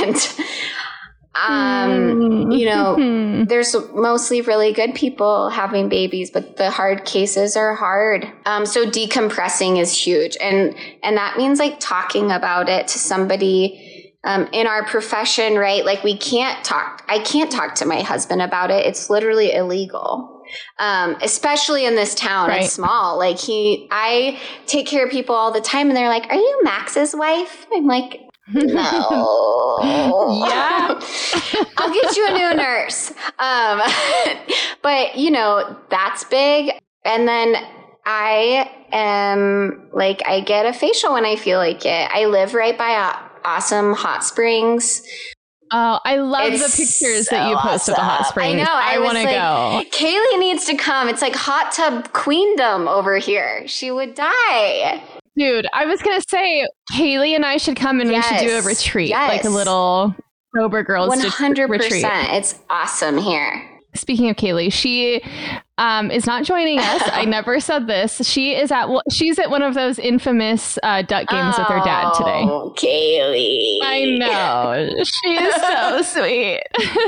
And there's mostly really good people having babies, but the hard cases are hard. So decompressing is huge. And that means like talking about it to somebody in our profession, right? Like I can't talk to my husband about it. It's literally illegal. Especially in this town, right. It's small. Like I take care of people all the time and they're like, "Are you Max's wife?" I'm like, "No." Yeah. I'll get you a new nurse. But that's big. And then I am like, I get a facial when I feel like it. I live right by awesome hot springs. Oh, I love the pictures that you post of the hot springs. I know. I want to go. Kaylee needs to come. It's like hot tub queendom over here. She would die. Dude, I was going to say, Kaylee and I should come and we should do a retreat, like a little sober girls 100%. Retreat. It's awesome here. Speaking of Kaylee, she is not joining us. I never said this. She's at one of those infamous duck games with her dad today. Oh, Kaylee. I know. She is so sweet.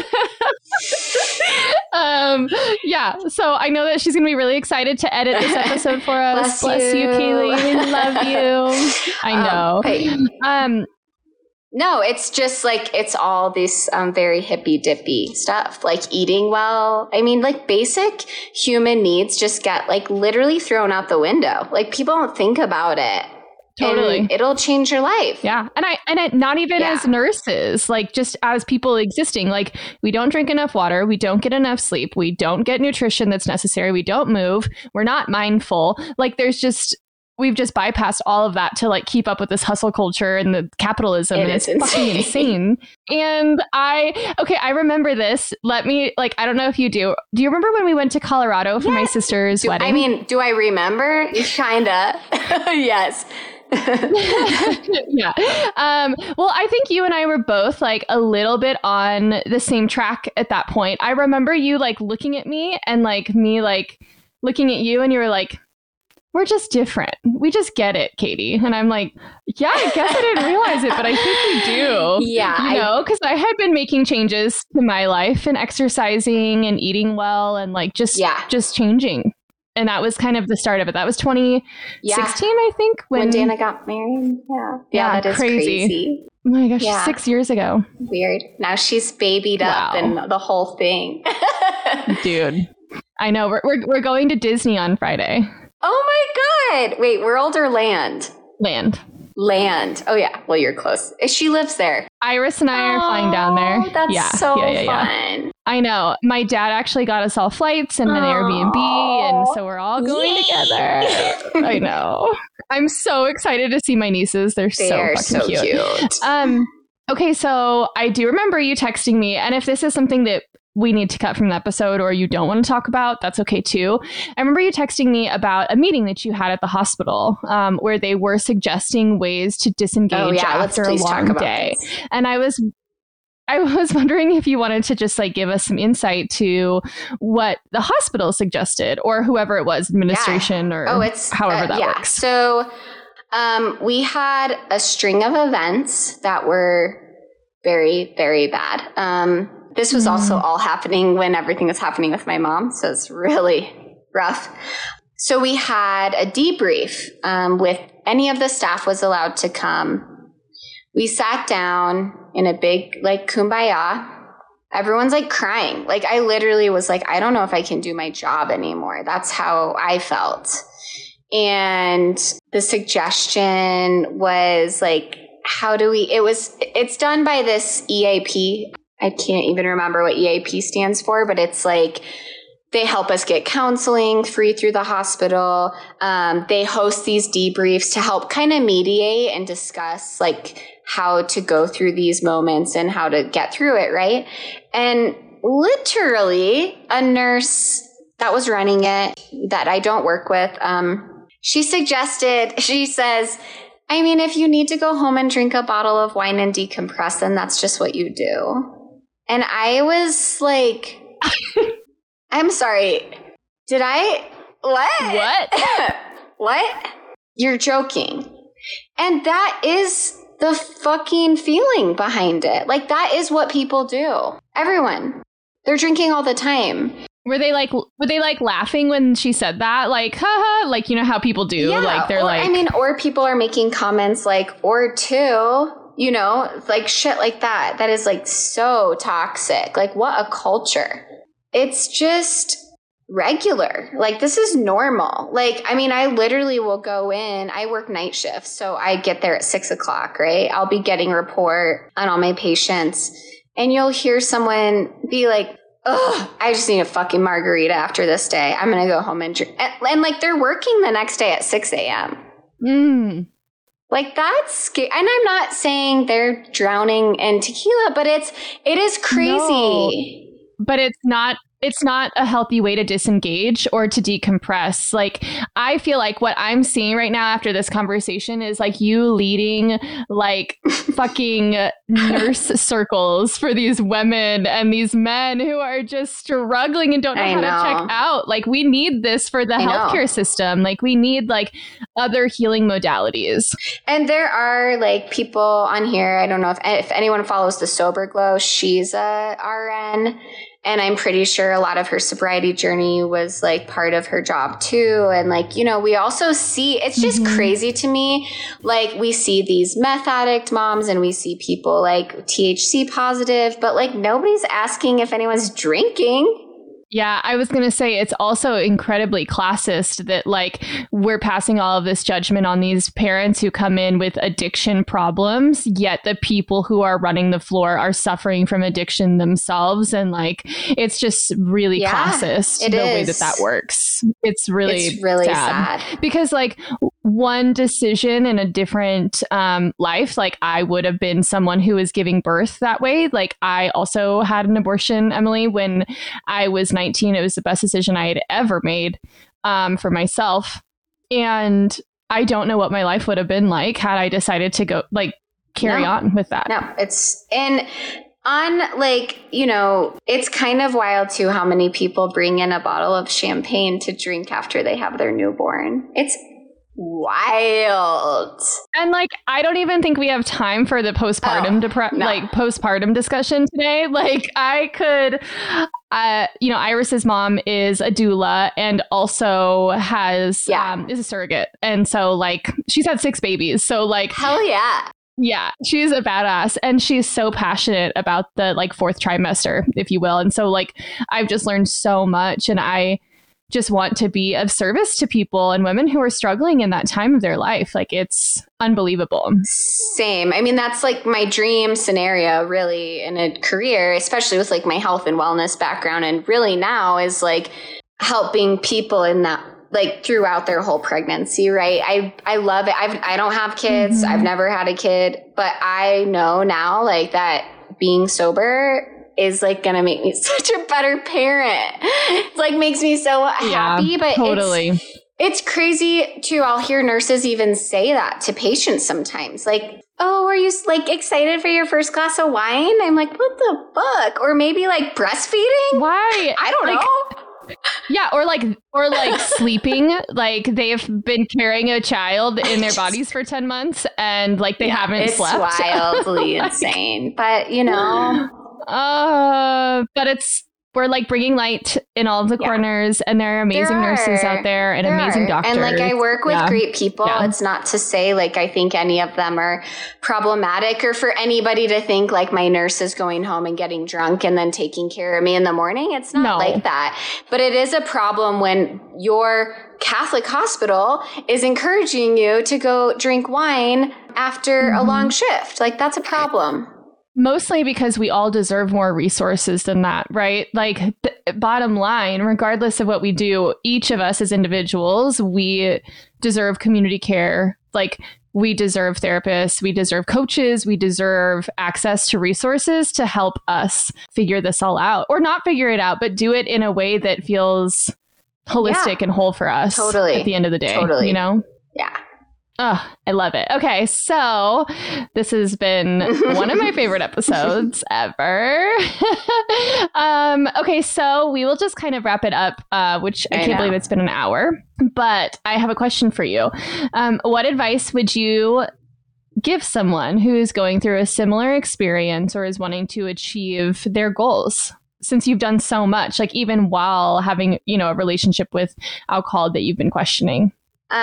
Yeah. So I know that she's going to be really excited to edit this episode for us. Bless you, Kaylee. We love you. I know. No, it's just like, it's all this very hippy dippy stuff, like eating well. I mean, like basic human needs just get like literally thrown out the window. Like people don't think about it. Totally. And it'll change your life. Yeah. And not even as nurses, like just as people existing, like we don't drink enough water. We don't get enough sleep. We don't get nutrition that's necessary. We don't move. We're not mindful. Like we've just bypassed all of that to like keep up with this hustle culture and the capitalism. And it's fucking insane. And I remember this. I don't know if you do. Do you remember when we went to Colorado for my sister's wedding? I mean, do I remember? Kinda. Yes. Yeah. Well, I think you and I were both like a little bit on the same track at that point. I remember you like looking at me and like me like looking at you and you were like, "We're just different. We just get it, Katie." And I'm like, yeah, I guess I didn't realize it, but I think we do. Yeah. Because I had been making changes to my life and exercising and eating well and like just changing. And that was kind of the start of it. That was 2016, I think. When Dana got married. Yeah, that is crazy. Oh my gosh, 6 years ago. Weird. Now she's babied up and the whole thing. Dude, I know. We're going to Disney on Friday. Oh my God. Wait, world or land? Land. Land. Oh, yeah. Well, you're close. She lives there. Iris and I are flying down there. That's so fun. I know. My dad actually got us all flights and an Airbnb, and so we're all going together. I know. I'm so excited to see my nieces. They're so fucking cute. Okay, so I do remember you texting me, and if this is something that we need to cut from the episode or you don't want to talk about, that's okay too. I remember you texting me about a meeting that you had at the hospital where they were suggesting ways to disengage after a long day. And I was wondering if you wanted to just like give us some insight to what the hospital suggested or whoever it was, administration or however that works. So we had a string of events that were very, very bad. This was also all happening when everything was happening with my mom. So it's really rough. So we had a debrief with any of the staff was allowed to come. We sat down in a big like kumbaya. Everyone's like crying. Like I literally was like, I don't know if I can do my job anymore. That's how I felt. And the suggestion was like, it's done by this EAP. I can't even remember what EAP stands for, but it's like they help us get counseling free through the hospital. They host these debriefs to help kind of mediate and discuss like how to go through these moments and how to get through it, right? And literally a nurse that was running it that I don't work with, she says, I mean, if you need to go home and drink a bottle of wine and decompress, then that's just what you do. And I was like, I'm sorry. What? What? You're joking. And that is the fucking feeling behind it. Like, that is what people do. Everyone. They're drinking all the time. Were they laughing when she said that? Like, haha, like, you know how people do. Yeah, like, they're or people are making comments like, or two, you know, like shit like that. That is like so toxic. Like, what a culture. It's just regular. Like, this is normal. Like, I mean, I literally will go in. I work night shifts, so I get there at 6:00, right? I'll be getting a report on all my patients, and you'll hear someone be like, ugh, I just need a fucking margarita after this day. I'm going to go home and drink. And like, they're working the next day at 6 a.m. Like, that's scary. And I'm not saying they're drowning in tequila, but it is crazy. No, but it's not a healthy way to disengage or to decompress. Like, I feel like what I'm seeing right now after this conversation is like you leading like fucking nurse circles for these women and these men who are just struggling and don't know how to check out. Like, we need this for the healthcare system. Like, we need like other healing modalities. And there are like people on here. I don't know if anyone follows the Sober Glow. She's a RN. And I'm pretty sure a lot of her sobriety journey was like part of her job too. And like, you know, we also see, it's just crazy to me. Like, we see these meth addict moms and we see people like THC positive, but like nobody's asking if anyone's drinking. Yeah, I was going to say it's also incredibly classist that like we're passing all of this judgment on these parents who come in with addiction problems, yet the people who are running the floor are suffering from addiction themselves. And like, it's just really classist the way that works. It's really sad. Because like one decision in a different life, like I would have been someone who was giving birth that way. Like, I also had an abortion, Emily, when I was 19. It was the best decision I had ever made for myself. And I don't know what my life would have been like had I decided to go like carry on with that. No, like, you know, it's kind of wild too how many people bring in a bottle of champagne to drink after they have their newborn. It's wild. And like, I don't even think we have time for the postpartum postpartum discussion today. Like, I could you know, Iris's mom is a doula and also has is a surrogate, and so like she's had 6 babies, so like hell yeah, she's a badass, and she's so passionate about the like 4th trimester, if you will. And so like I've just learned so much, and I just want to be of service to people and women who are struggling in that time of their life. Like, it's unbelievable. Same. I mean, that's like my dream scenario really in a career, especially with like my health and wellness background. And really now is like helping people in that, like throughout their whole pregnancy, right? I love it. I don't have kids. I've never had a kid, but I know now like that being sober is like going to make me such a better parent. It's like makes me so happy, but totally. It's crazy too. I'll hear nurses even say that to patients sometimes. Like, oh, are you like excited for your first glass of wine? I'm like, what the fuck? Or maybe like breastfeeding? Why? I don't know. Yeah, or like sleeping, like they've been carrying a child in their bodies for 10 months and like they haven't slept. It's wildly insane. But you know, but we're like bringing light in all of the corners, and there are amazing nurses out there and amazing doctors. And like I work with great people. Yeah. It's not to say like I think any of them are problematic, or for anybody to think like my nurse is going home and getting drunk and then taking care of me in the morning. It's not like that. But it is a problem when your Catholic hospital is encouraging you to go drink wine after a long shift. Like that's a problem. Mostly because we all deserve more resources than that, right? Like, bottom line, regardless of what we do, each of us as individuals, we deserve community care. Like, we deserve therapists, we deserve coaches, we deserve access to resources to help us figure this all out. Or not figure it out, but do it in a way that feels holistic and whole for us at the end of the day. You know? Yeah. Oh, I love it. Okay, so this has been one of my favorite episodes ever. Okay, so we will just kind of wrap it up, which I can't believe it's been an hour. But I have a question for you. What advice would you give someone who is going through a similar experience or is wanting to achieve their goals? Since you've done so much, like even while having, you know, a relationship with alcohol that you've been questioning.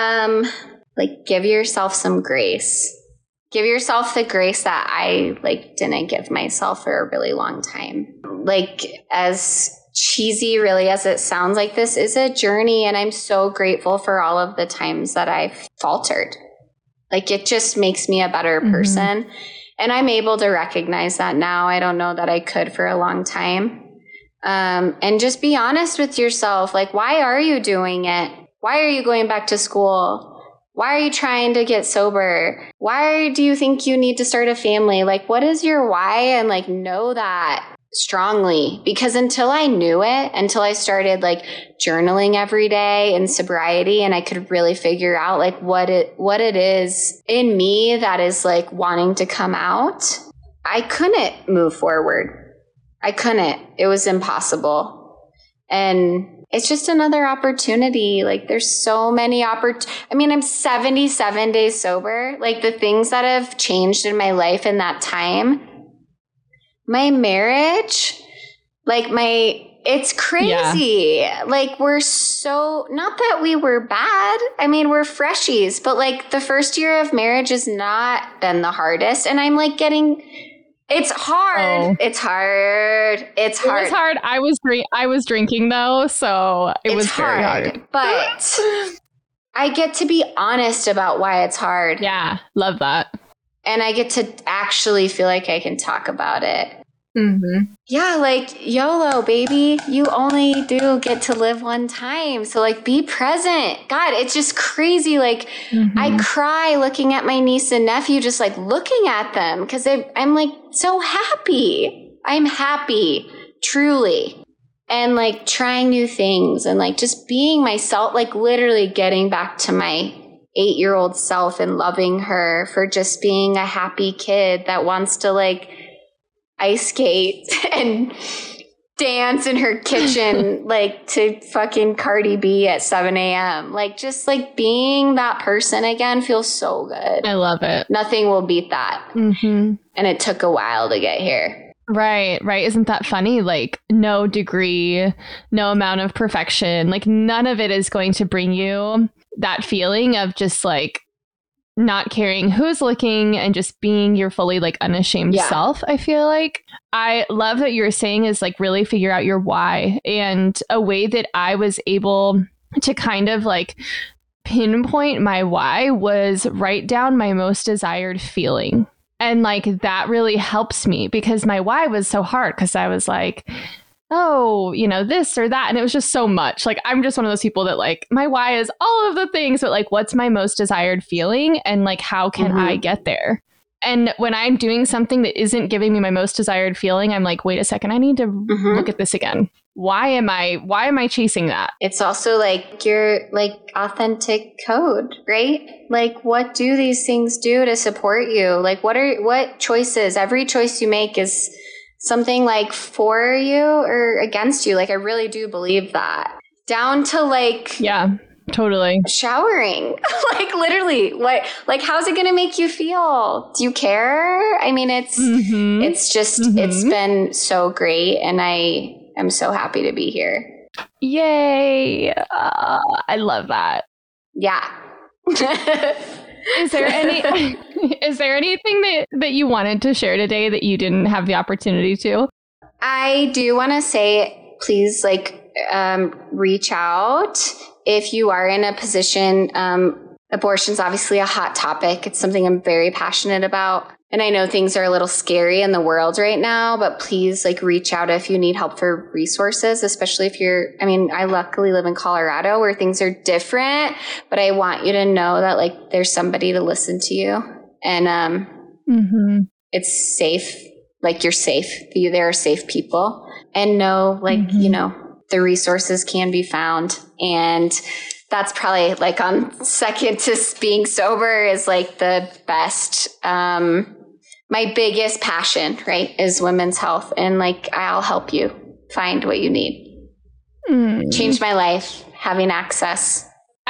Like give yourself some grace. Give yourself the grace that I like didn't give myself for a really long time. Like as cheesy really as it sounds, like this is a journey, and I'm so grateful for all of the times that I've faltered. Like it just makes me a better person. And I'm able to recognize that now. I don't know that I could for a long time. And just be honest with yourself. Like, why are you doing it? Why are you going back to school? Why are you trying to get sober? Why do you think you need to start a family? Like, what is your why? And like, know that strongly, because until I knew it, until I started like journaling every day in sobriety, and I could really figure out like what it is in me that is like wanting to come out, I couldn't move forward. I couldn't. It was impossible. And it's just another opportunity. Like there's so many I mean, I'm 77 days sober. Like the things that have changed in my life in that time, my marriage, like it's crazy. Yeah. Like we're so, not that we were bad. I mean, we're freshies, but like the first year of marriage has not been the hardest. And I'm like it's hard. Oh. It's hard. It was hard. I was drinking though, so it was very hard. But I get to be honest about why it's hard. Yeah, love that. And I get to actually feel like I can talk about it. Yeah, like YOLO, baby. You only do get to live one time. So like be present. God, it's just crazy. Like I cry looking at my niece and nephew, just like looking at them, because I'm like so happy. I'm happy, truly. And like trying new things and like just being myself, like literally getting back to my 8-year-old self and loving her for just being a happy kid that wants to like ice skate and dance in her kitchen like to fucking Cardi B at 7 a.m. Like just like being that person again feels so good. I love it. Nothing will beat that. And it took a while to get here. Right. Isn't that funny? Like no degree, no amount of perfection, like none of it is going to bring you that feeling of just like not caring who's looking and just being your fully like unashamed self. I feel like I love that you're saying is like really figure out your why. And a way that I was able to kind of like pinpoint my why was write down my most desired feeling. And like that really helps me because my why was so hard because I was like, oh, you know, this or that. And it was just so much. Like, I'm just one of those people that like, my why is all of the things, but like, what's my most desired feeling? And like, how can I get there? And when I'm doing something that isn't giving me my most desired feeling, I'm like, wait a second, I need to look at this again. Why am I chasing that? It's also like your like authentic code, right? Like what do these things do to support you? Like what choices, every choice you make is something like for you or against you. Like I really do believe that. Down to like totally showering. Like literally like how's it gonna make you feel? Do you care? I mean it's just it's been so great and I am so happy to be here. Yay. I love that. Yeah. Is there anything that you wanted to share today that you didn't have the opportunity to? I do want to say, please, like, reach out if you are in a position. Abortion's obviously a hot topic. It's something I'm very passionate about. And I know things are a little scary in the world right now, but please like reach out if you need help for resources, especially if I luckily live in Colorado where things are different, but I want you to know that like there's somebody to listen to you and it's safe. Like you're safe. There are safe people and know like, you know, the resources can be found. And that's probably like on second to being sober is like the best, my biggest passion, right, is women's health. And like, I'll help you find what you need. Changed my life, having access.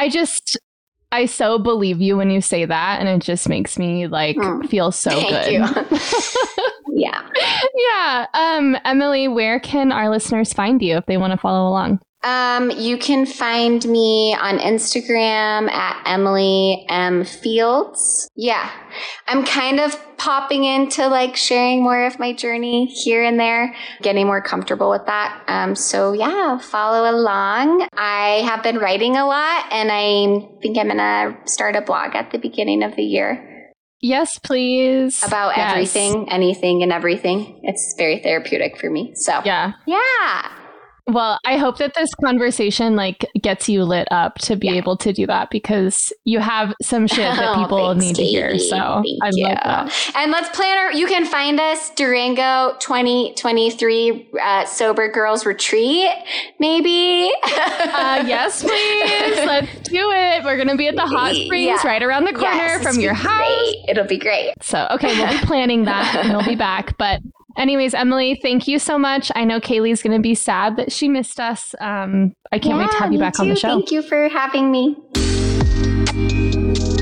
I so believe you when you say that. And it just makes me like feel so good. Thank you. Yeah. Yeah. Emily, where can our listeners find you if they want to follow along? You can find me on Instagram at Emily M. Fields. Yeah. I'm kind of popping into like sharing more of my journey here and there, getting more comfortable with that. So yeah, follow along. I have been writing a lot and I think I'm going to start a blog at the beginning of the year. Yes, please. About everything, anything and everything. It's very therapeutic for me. So yeah. Well, I hope that this conversation like gets you lit up to be able to do that because you have some shit that people need to hear. So I love that. And let's plan you can find us Durango 2023 Sober Girls Retreat, maybe. Yes, please. Let's do it. We're going to be at the hot springs right around the corner from your house. Great. It'll be great. So, okay, we'll be planning that and we'll be back. But anyways, Emily, thank you so much. I know Kaylee's going to be sad that she missed us. I can't wait to have you back on the show. Thank you for having me.